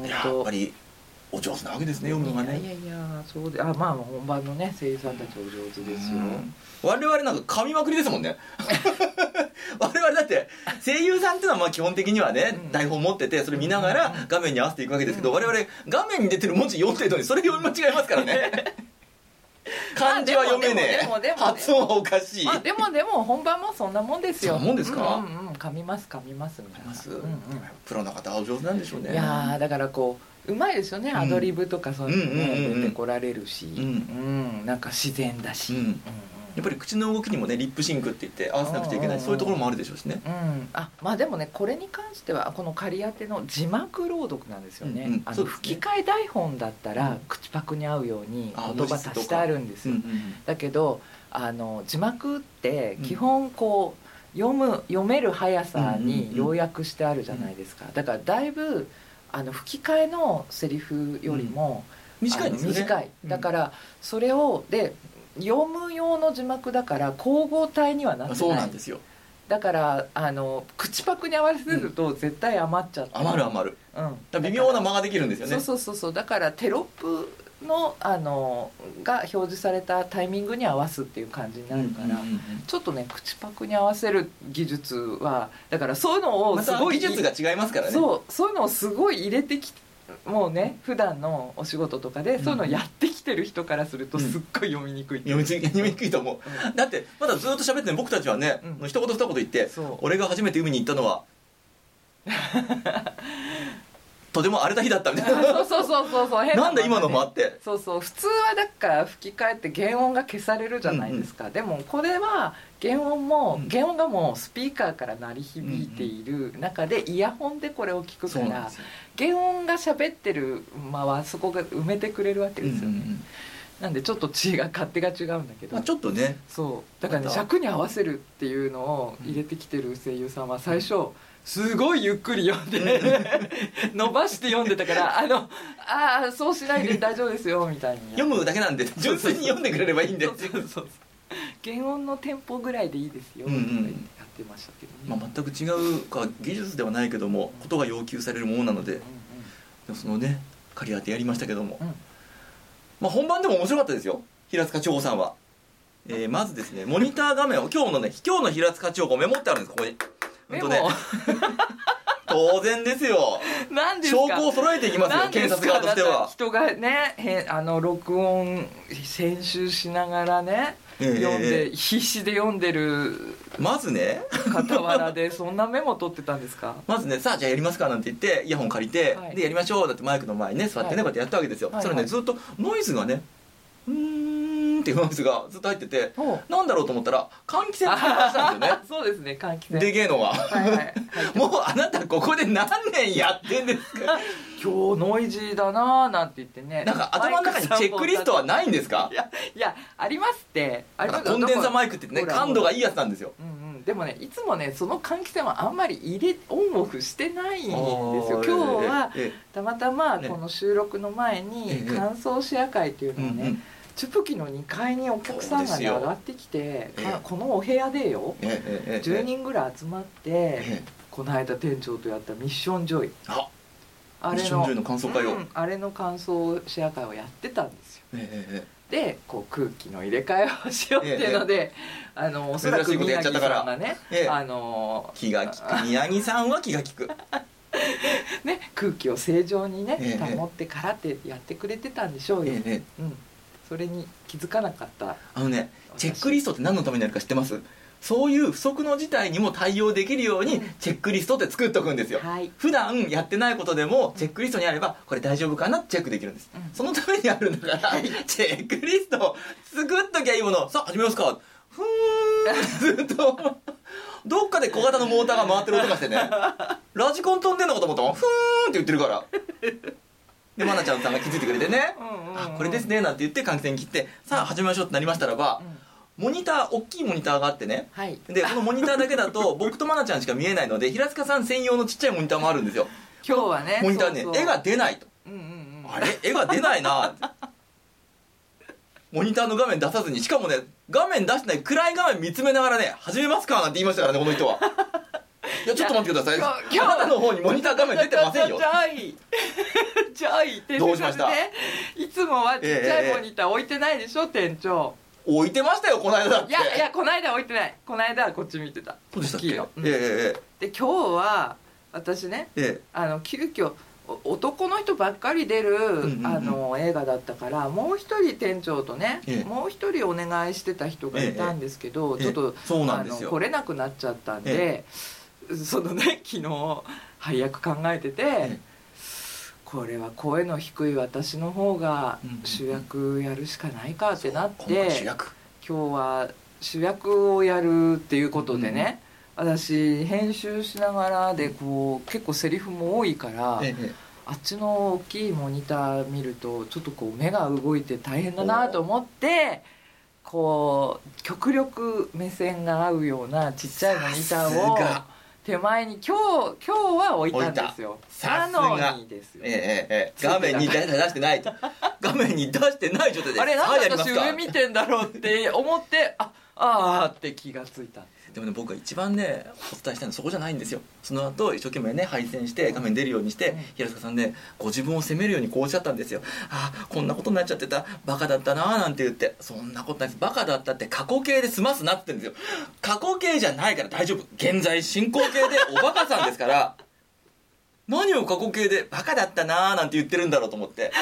やっぱりお上手なわけですね読むのがね。 いやいやいやそうであまあ本番のね声優さんたちお上手ですよ、うん、 我々なんか噛みまくりですもんね我々だって声優さんっていうのはまあ基本的にはね、うん、台本持っててそれ見ながら画面に合わせていくわけですけど、うん、我々画面に出てる文字読んでるのにそれ読み間違えますからね漢字は読めねえ発音はおかしい、 まあ、でもでも本番もそんなもんですよ。 そんなもんですか。 うんうんうん、噛みます噛みますみたいな、うんうん、 プロの方はお上手なんでしょうね。 いやだからこううまいですよね、うん、アドリブとかそういうのね、うんうん、出てこられるし、うんうん、なんか自然だし、うんうん、 やっぱり口の動きにもねリップシンクって言って合わせなくちゃいけない、そういうところもあるでしょうしね、 うん、あまあでもねこれに関してはこの仮当ての字幕朗読なんですよね、うんうん、あの吹き替え台本だったら、うん、口パクに合うように言葉足してあるんですよ、うんうん、だけどあの字幕って基本こう、うん、読む読める速さに要約してあるじゃないですか、だからだいぶあの吹き替えのセリフよりも、 うん、短いんですよね。 短いだからそれをで読む用の字幕だから交互体にはなってない。 そうなんですよ。 だからあの口パクに合わせると絶対余っちゃって、 うん、余る余る、うん、だ微妙な間ができるんですよね。 そうそうそうそうだからテロップのあのが表示されたタイミングに合わすっていう感じになるから、うんうんうん、ちょっとね口パクに合わせる技術はだからそういうのをすごい、 また技術が違いますからね。 そうそういうのをすごい入れてきてもうね普段のお仕事とかでそういうのをやってきてる人からするとすっごい読みにくい、 うん、読みにくいと思う、うん、だってまだずっと喋ってる僕たちはね、うん、一言二言言って俺が初めて海に行ったのはとても荒れた日だったみたいなそうそうそうそうそう変な、ね、 なんで今のもあってそうそう普通はだから吹き替えって原音が消されるじゃないですか、うんうん、でもこれは原音も、うん、原音がもうスピーカーから鳴り響いている中でイヤホンでこれを聞くから、うんうん、原音が喋ってる間はそこが埋めてくれるわけですよね、うんうん、なんでちょっと違う勝手が違うんだけど、 まあ、ちょっとねそうだからね尺に合わせるっていうのを入れてきてる声優さんは最初、うんすごいゆっくり読んで伸ばして読んでたからあのああそうしないで大丈夫ですよみたいに読むだけなんで純粋に読んでくれればいいんでそうそうそう原音のテンポぐらいでいいですよ、うんうん、やってましたけどね、 まあ、全く違うか技術ではないけどもことが要求されるものなので、うんうん、でもそのね借り当てやりましたけども、うんまあ、本番でも面白かったですよ平塚千穂さんは、えー、まずですねモニター画面を今日のね今日の平塚千穂メモってあるんですここに本当ね当然ですよ何ですか証拠を揃えていきますよ検察側としては人がねへあの録音編集しながらね、えー、読んで、えー、必死で読んでるまずね傍らでそんなメモ取ってたんですかまずねさあじゃあやりますかなんて言ってイヤホン借りて、はい、でやりましょうだってマイクの前にね座ってね、はい、こうやってやったわけですよ、はい、それね、はい、ずっとノイズがねうーんっていうノイズがずっと入っててなんだろうと思ったら換気扇の話なんですよねそうですね換気扇でけえのが、はいはい、もうあなたここで何年やってんですか今日ノイジーだななんて言ってねなんか頭の中にチェックリストはないんですかいやいやありますってありますコンデンサマイクって言ってね感度がいいやつなんですよ、 うんうん、でもねいつもねその換気扇はあんまり入れオンオフしてないんですよ今日はたまたまこの収録の前に乾燥シェア会っていうのをね、うんうんチュプキのにかいにお客さんが、ね、上がってきて、えこのお部屋でよ、えじゅうにんぐらい集まって、えこの間店長とやったミッションジョイ あ, あれ の, ミッションジョイの感想会を、うん、あれの感想シェア会をやってたんですよ、えでこう空気の入れ替えをしようっていうので、えあのおそらく宮城さんがね、えあの気が利く宮城さんは気が利くね、空気を正常にね、え保ってからってやってくれてたんでしょうよ、えうんそれに気づかなかったあのねチェックリストって何のためになるか知ってます？そういう不測の事態にも対応できるようにチェックリストって作っておくんですよ、うんはい、普段やってないことでもチェックリストにあればこれ大丈夫かなってチェックできるんです、うん、そのためにあるんだからチェックリストを作っときゃいいものさあ始めますかふーんずっとどっかで小型のモーターが回ってる音がしてねラジコン飛んでんのかと思ったもんふーんって言ってるからで愛菜ちゃんさんが気づいてくれてねうんうん、うん、あこれですねなんて言って換気扇切ってさあ始めましょうってなりましたらば、うん、モニター大きいモニターがあってね、はい、でそのモニターだけだと僕と愛菜ちゃんしか見えないので平塚さん専用のちっちゃいモニターもあるんですよ今日はねモニターねそうそう絵が出ないと、うんうんうん、あれ絵が出ないなモニターの画面出さずにしかもね画面出してない暗い画面見つめながらね始めますかなんて言いましたからねこの人はいやちょっと待ってくださいあなたの方にモニター画面出てませんよじゃあいいじゃあいいどうしましたいつもはちっちゃいモニター置いてないでしょ、えー、店長置いてましたよこの間だっていやいやこの間は置いてないこの間はこっち見てたそうでしたっけ、うんえー、で今日は私ね、えー、あの急遽男の人ばっかり出る、うんうんうん、あの映画だったからもう一人店長とね、ええ、もう一人お願いしてた人がいたんですけど、ええ、ちょっと、 そうなんですよあの来れなくなっちゃったんで、え、そのね昨日配役考えてて、これは声の低い私の方が主役やるしかないかってなって、うんうん、 主役今日は主役をやるっていうことでね、うんうん、私編集しながらでこう結構セリフも多いから、ええ、あっちの大きいモニター見るとちょっとこう目が動いて大変だなと思ってこう極力目線が合うようなちっちゃいモニターを手前に今日今日は置いたんですよ。 なのにですよ、ええええ、画面に出してない画面に出してない状態であれなんで私上見てんだろうって思ってああーって気がついたんですでもね僕が一番ねお伝えしたいのはそこじゃないんですよ。その後一生懸命ね配線して画面出るようにして、うん、平塚さんねご自分を責めるようにこうおっしゃったんですよ。ああこんなことになっちゃってた、バカだったなーなんて言って。そんなことないです、バカだったって過去形で済ますなって言うんですよ。過去形じゃないから大丈夫、現在進行形でおバカさんですから何を過去形でバカだったなーなんて言ってるんだろうと思って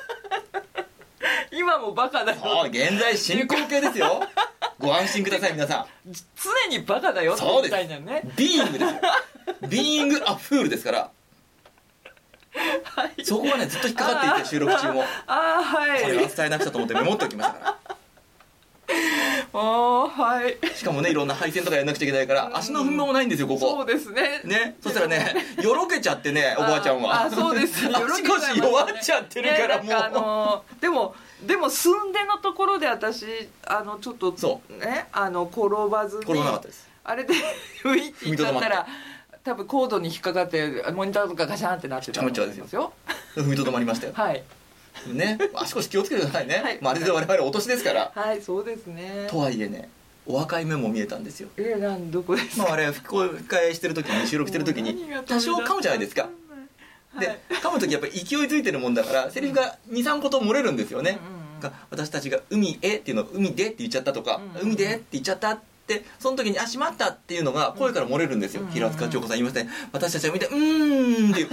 今もバカだよ。 そう現在進行形ですよご安心ください皆さん。 常にバカだよって言いたいんだよね。 ビーイングですよビーイングアフールですから、はい、そこがねずっと引っかかっていて収録中もあ、はい、 これは伝えなくちゃと思ってメモっておきましたからあ、はい、 しかもねいろんな配線とかやんなくちゃいけないから足の踏み場もないんですよここ。 そうですね。 ね、そしたらねよろけちゃってねおばあちゃんは。 ああそうです、ね、 足腰弱っちゃってるから、ね、もう、 あのー、でもでも寸出のところで私あのちょっとねあの転ばずに転ばなかったです。 あれでウィっていっちゃったら多分コードに引っかかってモニターとかガシャンってなってたと思うんですよ。 踏みとどまりましたよ。 はいね、足腰気をつけてくださいね、はい、まあ、あれで我々お年ですからはいそうですね。 とはいえねお若い面も見えたんですよ。 えー、なんどこですか。 まあ、あれ吹き替えしてる時に収録してる時に多少噛むじゃないですか。で、はい、噛む時やっぱり勢いづいてるもんだからセリフが にさんこと漏れるんですよね、うんうんうん、私たちが海へっていうのを海でって言っちゃったとか、うんうん、海でって言っちゃったってその時にあしまったっていうのが声から漏れるんですよ、うんうん、平塚千代子さん言いますね。私たちが見てうーんっていう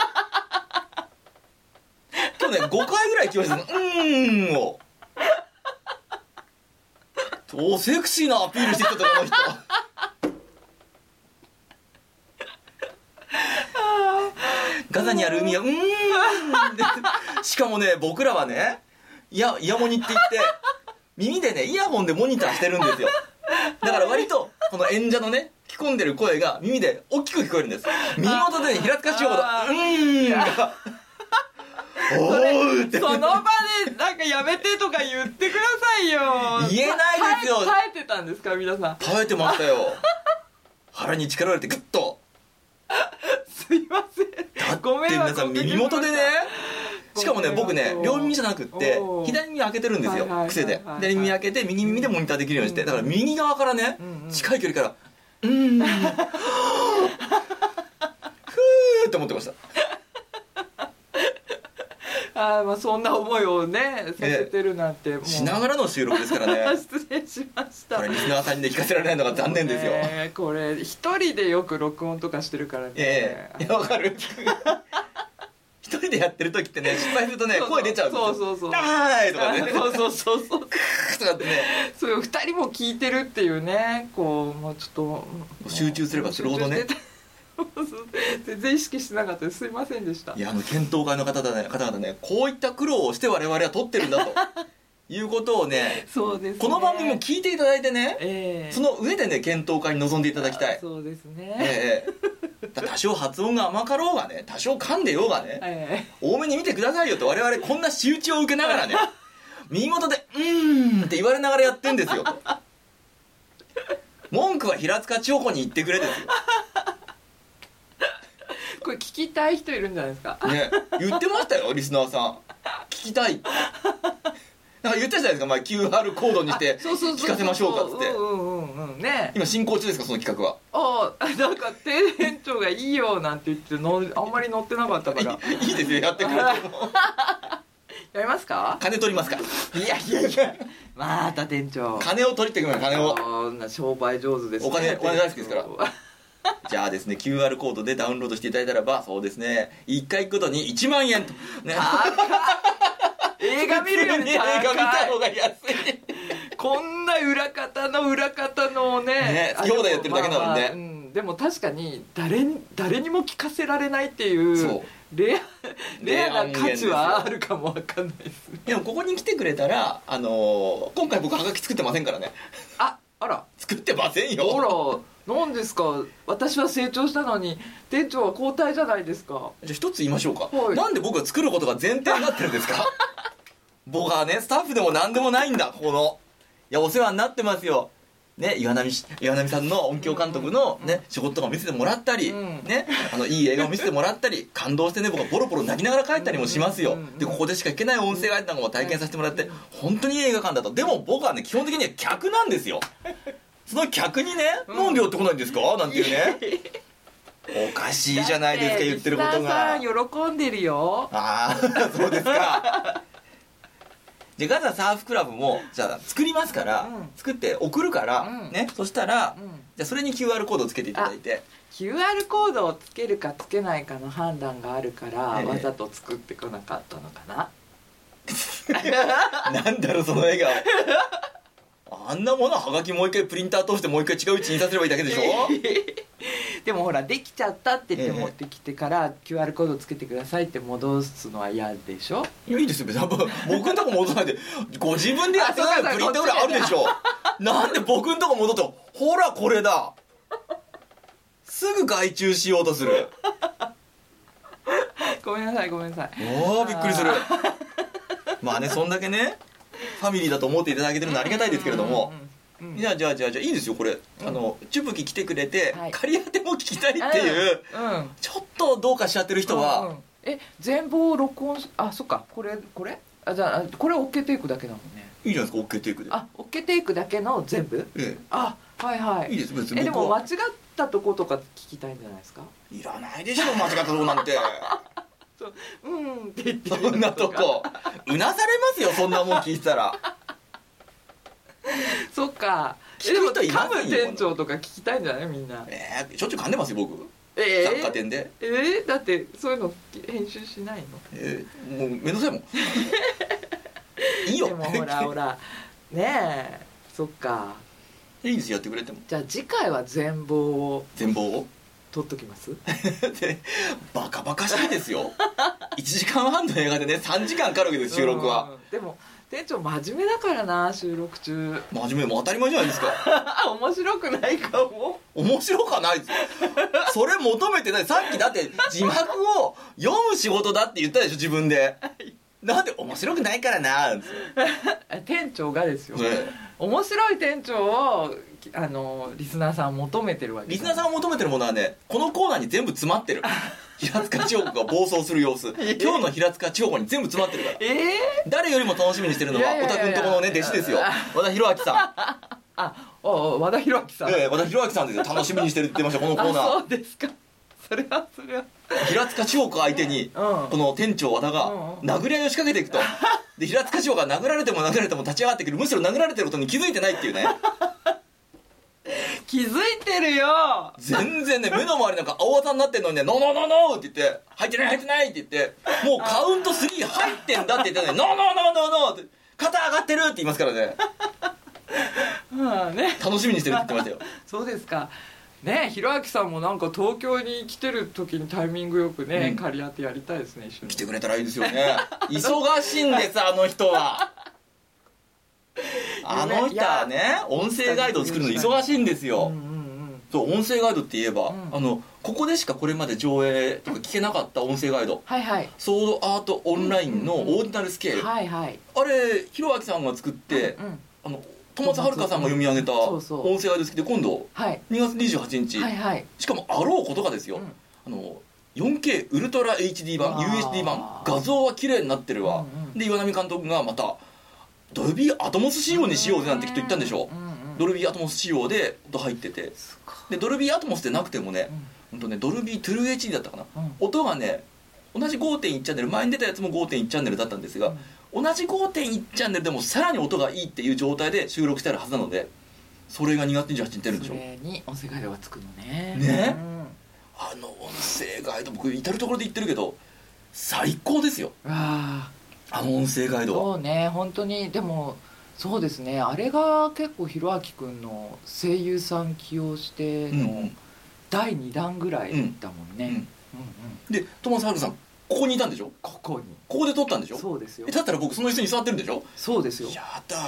今日ねごかいぐらい聞こえてるのうーんをおセクシーなアピールしてきたとこの人ガザにある海はうーんしかもね僕らはねイヤ、イヤモニって言って耳でねイヤホンでモニターしてるんですよ。だから割とこの演者のね聞き込んでる声が耳で大きく聞こえるんです。耳元で、ね、平塚千代子のうーんがおーってその場でなんかやめてとか言ってくださいよ。 言えないですよ。 耐えてたんですか皆さん。 耐えてましたよ腹に力を入れてグッとすいません。 だって皆さん耳元でねしかもね僕ね両耳じゃなくって左耳開けてるんですよ、癖で。左耳開けて右耳でモニターできるようにして、だから右側からね、うんうん、近い距離からうーんふーって思ってましたあまあそんな思いをねさせてるなんてもうしながらの収録ですからね失礼しました。 これリスナーさんにで聞かせられないのが残念ですよ、 ね、これ一人でよく録音とかしてるからね。 ええいやわかる一人でやってる時ってね失敗するとね声出ちゃうんですよ。 そうそうそうはーいとかねそうそうそうそうとかってねそういう二人も聞いてるっていうねこうもうちょっと集中すればするほどね全然意識してなかったです。すいませんでした。 いやあの検討会の方々ね、方々ねこういった苦労をして我々は撮ってるんだということをねそうですねこの番組も聞いていただいてね、 えー、 その上でね検討会に臨んでいただきたい。 そうですね、 えー、多少発音が甘かろうがね多少噛んでようがね、えー、多めに見てくださいよと我々こんな仕打ちを受けながらね耳元でうーんって言われながらやってんですよと文句は平塚千代子に言ってくれですよこれ聞きたい人いるんじゃないですかね言ってましたよリスナーさん聞きたいなんか言ったじゃないですか、まあ、キューアール コードにして聞かせましょうかっつって今進行中ですかその企画は。 ああなんか定店長がいいよなんて言ってのあんまり乗ってなかったからいいですよやってくれてもやりますか。 金取りますか。 いやいやいやまた店長金を取りってくれ金を商売上手ですね。 お金お金大好きですからじゃあですね キューアール コードでダウンロードしていただいたらばそうですねいっかい行くことにいちまんえんと、ね、 映画見るより映画見た方が安いこんな裏方の裏方のねね兄弟やってるだけなのにね、まあまあうん、 でも確かに 誰に誰にも聞かせられないっていうレアレアな価値はあるかもわかんないですね。 でもここに来てくれたら、あのー、今回僕はがき作ってませんからね。 ああら作ってませんよ。 あら何ですか。私は成長したのに店長は交代じゃないですか。 じゃあ一つ言いましょうか、 はい、 なんで僕が作ることが前提になってるんですか僕はねスタッフでも何でもないんだこのいやお世話になってますよね、岩波岩波さんの音響監督の、ね、仕事とか見せてもらったり、うん、ね、あのいい映画を見せてもらったり感動してね僕はボロボロ泣きながら帰ったりもしますよ。でここでしか聞けない音声ガイドなんかも体験させてもらって本当にいい映画館だと。でも僕はね基本的には客なんですよその客にね、なんでやってこないんですかなんていうねおかしいじゃないですか、言ってることが。 リスナーさん喜んでるよ。 ああそうですかじゃあガザサーフクラブもじゃあ作りますから、うん、作って送るから、うん、ね、そしたら、うん、じゃあそれに キューアール コードをつけていただいて、 キューアール コードをつけるかつけないかの判断があるから、ええ、わざと作ってこなかったのかななんだろうその笑顔あんなものはがきもう一回プリンター通してもう一回違う位置に印刷すればいいだけでしょでもほらできちゃったって言って持ってきてから、ええ、キューアール コードつけてくださいって戻すのは嫌でしょ。 いやいいですよ別に僕のとこ戻さないでご自分でやってください。プリンターぐらいあるでしょなんで僕のとこ戻ってほらこれだすぐ外注しようとするごめんなさいごめんなさい。 おーびっくりするまあねそんだけねファミリーだと思っていただけてるのはありがたいですけれども、うんうんうん、じゃあじゃあじゃあじゃあいいですよこれ、うん、あのチュプキ来てくれて、はい、仮当ても聞きたいっていう、うんうん、ちょっとどうかしちゃってる人は、うんうん、 え全部を録音しあそっかこれこれあじゃあこれ OK テイクだけなのね。 いいじゃないですか OK テイクで。 あ OK テイクだけの全部、ええ、あはいはいいいです別に。 えでも間違ったとことか聞きたいんじゃないですか。 いらないでしょ間違ったとこなんてそううんって言ってそんなとこうなされますよそんなもん聞いてたらそっか聞く人いませんよ。 店長とか聞きたいんじゃないみんな。 えー、しょっちゅう噛んでますよ僕、 えー、 雑貨店で。 えー、だってそういうの編集しないの。 えー、もうめんどくさいもんいいよでもほらほらねえそっかいいですやってくれても。 じゃあ次回は全貌を全貌を撮っときますでバカバカしいですよいちじかんはんの映画でねさんじかんかかるわけです収録は。 でも店長真面目だからな収録中。 真面目も当たり前じゃないですか面白くないかも。 面白かないですそれ求めてない。さっきだって字幕を読む仕事だって言ったでしょ自分でなんで面白くないからな店長がですよ、ね、面白い店長をあのリスナーさん求めてるわけ。 リスナーさんを求めてるものはねこのコーナーに全部詰まってる平塚千穂子が暴走する様子、えー、今日の平塚千穂子に全部詰まってるから、えー、誰よりも楽しみにしてるのはおたくんとこのね弟子ですよ和田博明さんあお和田博明さん、 えー、和田博明さんですよ楽しみにしてるって言ってましたこのコーナー。 そうですか。それはそれは平塚千穂子相手に、うん、この店長和田が殴り合いを仕掛けていくとで平塚千穂子が殴られても殴られても立ち上がってくる。むしろ殴られてることに気づいてないっていうね気づいてるよ全然ね目の周りなんか青技になってんのにねノーノーノーノーって言って入ってない入ってないって言ってもうカウントスリー入ってんだって言ってねノーノーノーノーノーって肩上がってるって言いますからねまあね楽しみにしてるって言ってましたよそうですかね。ひろあきさんもなんか東京に来てる時にタイミングよくね、うん、借り当てやりたいですね一緒に。 来てくれたらいいですよね忙しいんですあの人はあの人はね音声ガイドを作るの忙しいんですよ、うんうんうん、そう音声ガイドって言えば、うん、あのここでしかこれまで上映とか聞けなかった音声ガイド、 はいはい、 ソードアートオンラインのオーディナルスケール、 うんうんうん、はいはい、 あれひろあきさんが作って、うんうん、あの戸松遥さんが読み上げた音声ガイド付きで今度にがつにじゅうはちにち、はいはい、しかもあろうことがですよ、うん、あの よんケー ウルトラ エイチディー 版 ユーエイチディー 版画像は綺麗になってるわ、うんうん、で岩波監督がまたドルビーアトモス仕様にしようぜなんてきっと言ったんでしょ、うんうん、ドルビーアトモス仕様で音入っててでドルビーアトモスでなくてもね、うん、ほんとねドルビートゥルー エイチディー だったかな、うん、音がね同じ ごてんいち チャンネル前に出たやつも ごてんいち チャンネルだったんですが、うん、同じ ごてんいち チャンネルでもさらに音がいいっていう状態で収録してあるはずなのでそれがにがつにじゅうはちにちに出るんでしょ。 それに音声ガイドがつくのねね、うん、あの音声ガイド僕至る所で言ってるけど最高ですよ。 ああの音声ガイドはそうね本当に。でもそうですねあれが結構ひろあきくんの声優さん起用してのだいにだんぐらいだもんね、うんうんうんうん、 で戸松遥さんここにいたんでしょ。 ここにここで撮ったんでしょ。 そうですよ。 だったら僕その椅子に座ってるんでしょ。 そうですよ。 やだ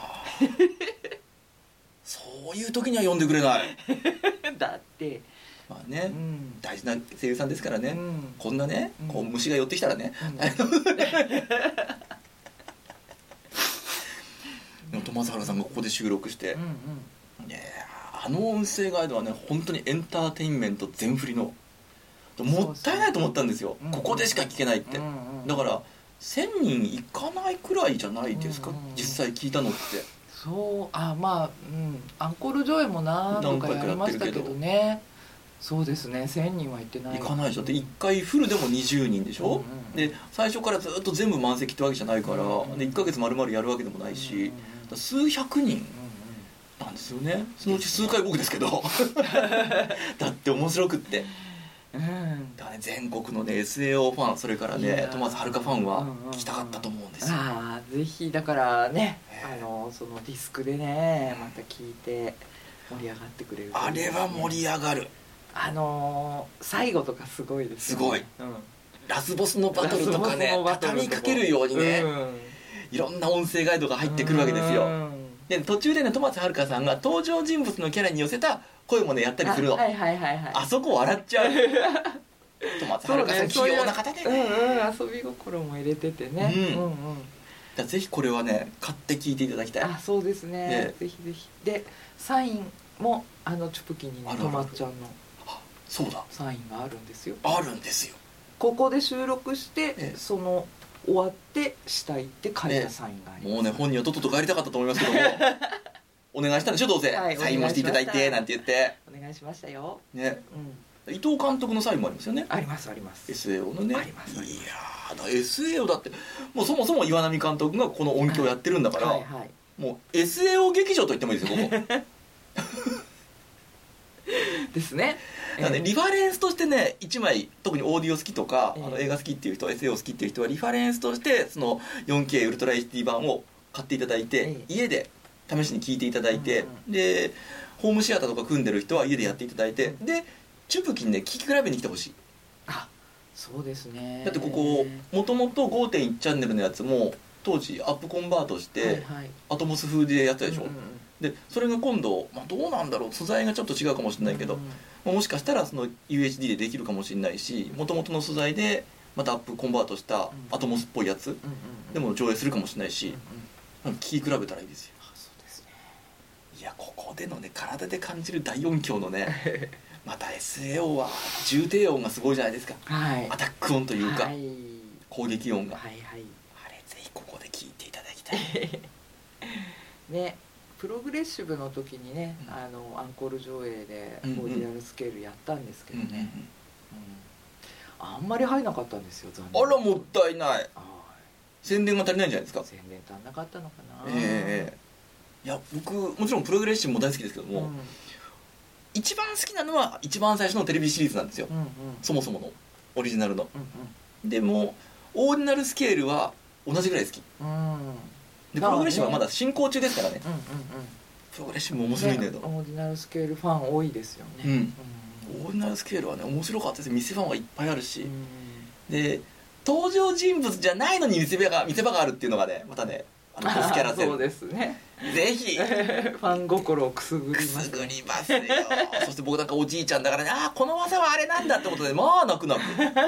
そういう時には呼んでくれないだってまあね、うん、大事な声優さんですからね、うん、こんなね、うん、こう虫が寄ってきたらね、うん、戸松原さんがここで収録して、うんうん、いやあの音声ガイドはね本当にエンターテインメント全振りのもったいないと思ったんですよ、うんうん、ここでしか聞けないって、うんうん、だからせんにんいかないくらいじゃないですか、うんうん、実際聞いたのって。 そうあまあうんアンコール上映も何度かやりましたけどね。そうですね、せんにんは行ってない。 行かないでしょ。でいっかいフルでもにじゅうにんでしょ、うんうん、で最初からずっと全部満席ってわけじゃないから、うんうん、でいっかげつ丸々やるわけでもないし、うんうん、だ数百人なんですよね。そのうち数回僕ですけどだって面白くって、うん、だからね、全国のね エスエーオー ファン、それからね戸松遥ファンは来たかったと思うんですよ。 ああぜひだからね、あのそのディスクでねまた聞いて盛り上がってくれる、ね、 あれは盛り上がる。 あのー、最後とかすごいですよ、ね、すごい、うん、ラスボスのバトルとかね畳みかけるようにね、うん、いろんな音声ガイドが入ってくるわけですよ。で途中でね戸松遥さんが登場人物のキャラに寄せた声もねやったりするの。 あ,、はいはいはいはい、あそこ笑っちゃう戸松遥さん、ね、器用な方でね、うんうん、遊び心も入れててね、うんうんうん、 だぜひこれはね買って聞いていただきたい。 あそうです ね, ねぜひぜひ。でサインもあのチュプキにねとまっちゃんのそうだサインがあるんですよ。 あるんですよ。 ここで収録して、ええ、その終わって下行って書いたサインがあります、 ええ、もうね本人はとっとと帰りたかったと思いますけどもお願いしたんでしょどうせ、はい、サインもしていただいてなんて言ってお願いしましたよ、 ね、うん、伊藤監督のサインもありますよね。 ありますあります。 エスエーオー のねあります。いやだ エスエーオー だってもうそもそも岩波監督がこの音響やってるんだから、はいはいはい、もう エスエーオー 劇場と言ってもいいですよここですね。 だからね、リファレンスとしてねいちまい特にオーディオ好きとか、えー、あの映画好きっていう人 エスエーオー 好きっていう人はリファレンスとしてその よんケー ウルトラ エイチディー 版を買っていただいて、えー、家で試しに聞いていただいて、うんうん、でホームシアターとか組んでる人は家でやっていただいて、うん、でチュプキにね聞き比べに来てほしい。 あそうですね。 だってここもともと ごてんいち チャンネルのやつも当時アップコンバートして、はいはい、アトモス風でやったでしょ、うんうん、でそれが今度、まあ、どうなんだろう素材がちょっと違うかもしれないけど、うんうん、もしかしたらその ユーエイチディー でできるかもしれないしもともとの素材でまたアップコンバートしたアトモスっぽいやつでも上映するかもしれないし、うんうん、聞き比べたらいいですよ。 あそうですね。 いやここでのね体で感じる大音響のねまた エスエーオー は重低音がすごいじゃないですか、はい、アタック音というか、はい、攻撃音が、はいはい、あれぜひここで聞いていただきたいね。プログレッシブの時にね、うん、あのアンコール上映でオーディナルスケールやったんですけどね、うんうんうん、あんまり入んなかったんですよ残念。 あらもったいない。宣伝が足りないんじゃないですか。 宣伝足んなかったのかな。 ええー、いや僕もちろんプログレッシブも大好きですけども、うん、一番好きなのは一番最初のテレビシリーズなんですよ、うんうん、そもそものオリジナルの、うんうん、でもオーディナルスケールは同じぐらい好き、うん、でプログレッシブはまだ進行中ですからね、うんうんうん、プログレッシブも面白いんだけど、ね、 オーディナルスケールファン多いですよね、うんうん、 オーディナルスケールはね面白かったです。店ファンはいっぱいあるし、うん、で登場人物じゃないのに見せ場が見せ場があるっていうのがねまたねあのボスキャラ戦そうですね。 ぜひファン心をくすぐります、 ね、くすぐりますよそして僕なんかおじいちゃんだからねああこの技はあれなんだってことでまあ泣く泣く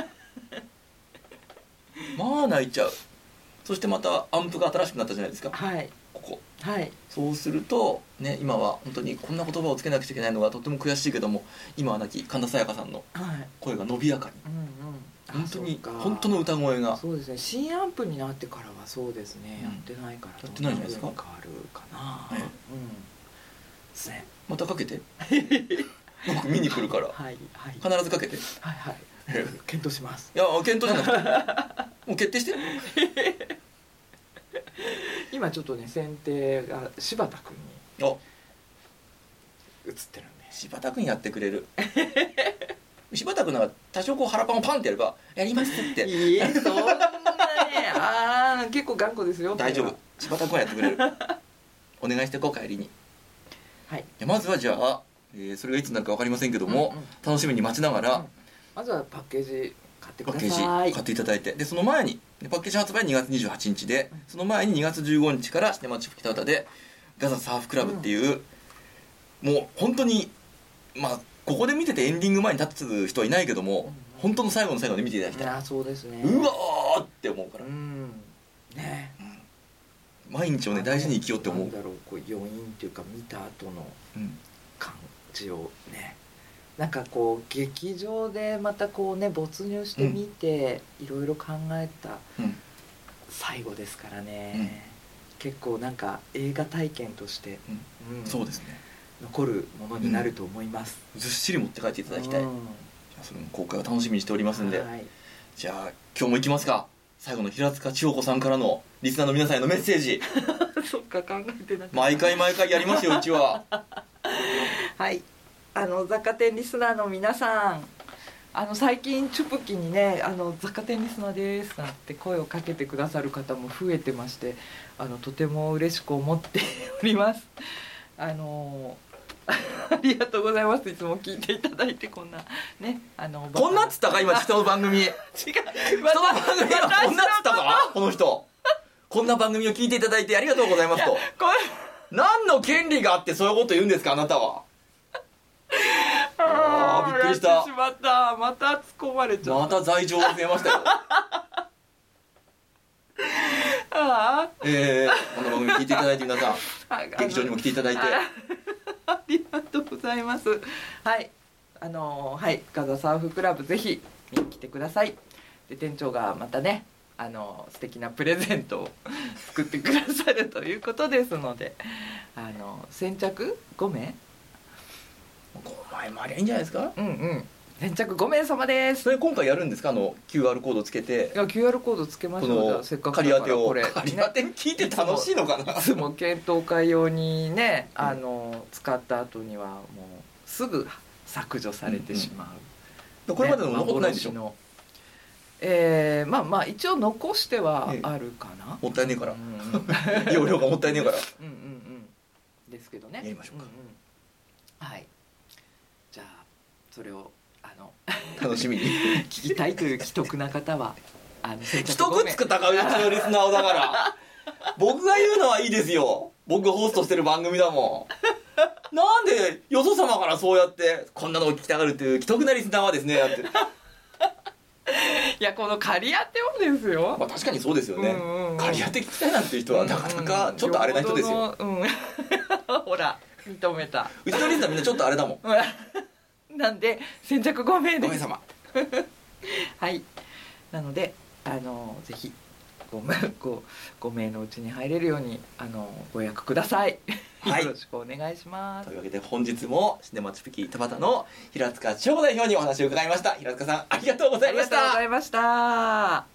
まあ泣いちゃう。そしてまたアンプが新しくなったじゃないですか、はい、ここ、はい、そうするとね今は本当にこんな言葉をつけなくちゃいけないのがとても悔しいけども今は亡き神田沙也加さんの声が伸びやかに、はいうんうん、本当に本当の歌声がそうですね。新アンプになってからはそうですね、うん、やってないからやってないじゃないですか。 変わるかな、はいうんですね、 またかけて僕見に来るから、はいはい、必ずかけてはいはい検討します。 いや検討じゃなくてもう決定して今ちょっとね選定が柴田君に映ってるんで柴田君やってくれる柴田君なんか多少こう腹パンをパンってやればやりますっていやそんなねあ結構頑固ですよ。 大丈夫柴田君はやってくれるお願いしてこう帰りに、はい、まずはじゃあ、えー、それがいつになるか分かりませんけども、うんうん、楽しみに待ちながら、うん、まずはパッケージ買ってください。 パッケージ買っていただいてでその前にパッケージ発売にがつにじゅうはちにちで、うん、その前ににがつじゅうごにちからシネマチップ北歌でガザサーフクラブっていう、うん、もう本当にまあここで見ててエンディング前に立つ人はいないけども、うん、本当の最後の最後で見ていただきたい。 あそうですね。 うわーって思うから、 うんね、 うん、毎日をね大事に生きようって思う。 なんだろうこう余韻っていうか見た後の感じをね、なんかこう劇場でまたこうね没入してみていろいろ考えた最後ですからね、 結構なんか映画体験として、 うんうん、そうですね、 残るものになると思います、 うん、ずっしり持って帰っていただきたい、うん、じゃあそれも公開を楽しみにしておりますんで、はい、じゃあ今日もいきますか。最後の平塚千代子さんからのリスナーの皆さんへのメッセージそっか、考えてなかった。 毎回毎回やりますようちははい、あの雑貨店リスナーの皆さん、あの最近チュプキにね、あの雑貨店リスナーですなんて声をかけてくださる方も増えてまして、あのとても嬉しく思っております。あのありがとうございます。いつも聞いていただいて、こんなね、あのこんなっつったか今人の番組違う人の番組はこんなっつったかこの人こんな番組を聞いていただいてありがとうございますと。何の権利があってそういうこと言うんですかあなたは。ああ、びっくりした。 やってしまった。また突っ込まれちゃった。 また罪状が増えましたよああ、えー、この番組聞いていただいて皆さん劇場にも来ていただいてありがとうございます。はい、あのー、はい、ガザサーフクラブぜひ見に来てください。で店長がまたね、あのー、素敵なプレゼントを作ってくださるということですので、あのー、先着ごめいごまいもありゃいいんじゃないですか。 うんうん、先着ごめい様です。 それ今回やるんですか、あの キューアール コードつけて。 いや キューアール コードつけましょう。せっかくだからこれ仮当て聞いて楽しいのかな。 いつも検討会用にね、あの使った後にはもうすぐ削除されてしまう、 うんうん、これまでの残ってないでしょ、ね、 えー、まあまあ一応残してはあるかな、 ええ、もったいねえから、うんうん、容量がもったいねえからうんうんうんですけどね、 やりましょうか、 うんうん、はい、じゃあそれをあの楽しみに聞きたいという既得な方はあの既得つく高うちのリスナーだから僕が言うのはいいですよ、僕がホストしてる番組だもんなんでよそ様からそうやってこんなのを聞きたがるっていう既得なリスナーはですねやっていやこの仮当てをですよ、 まあ、確かにそうですよね、うんうんうん、仮当て聞きたいなんていう人はなかなかちょっとあれな人ですよ、 うんうん、ほら認めた。 うちのリスナーみんなちょっとあれだもんなんで先着ごめいです。 ごめん様はいなのであのぜひ ご, ご, ご名のうちに入れるようにあのご予約ください、はい、よろしくお願いします。 というわけで本日もシネマチュピキ田端の平塚千代子代表にお話を伺いました。平塚さんありがとうございました。 ありがとうございました。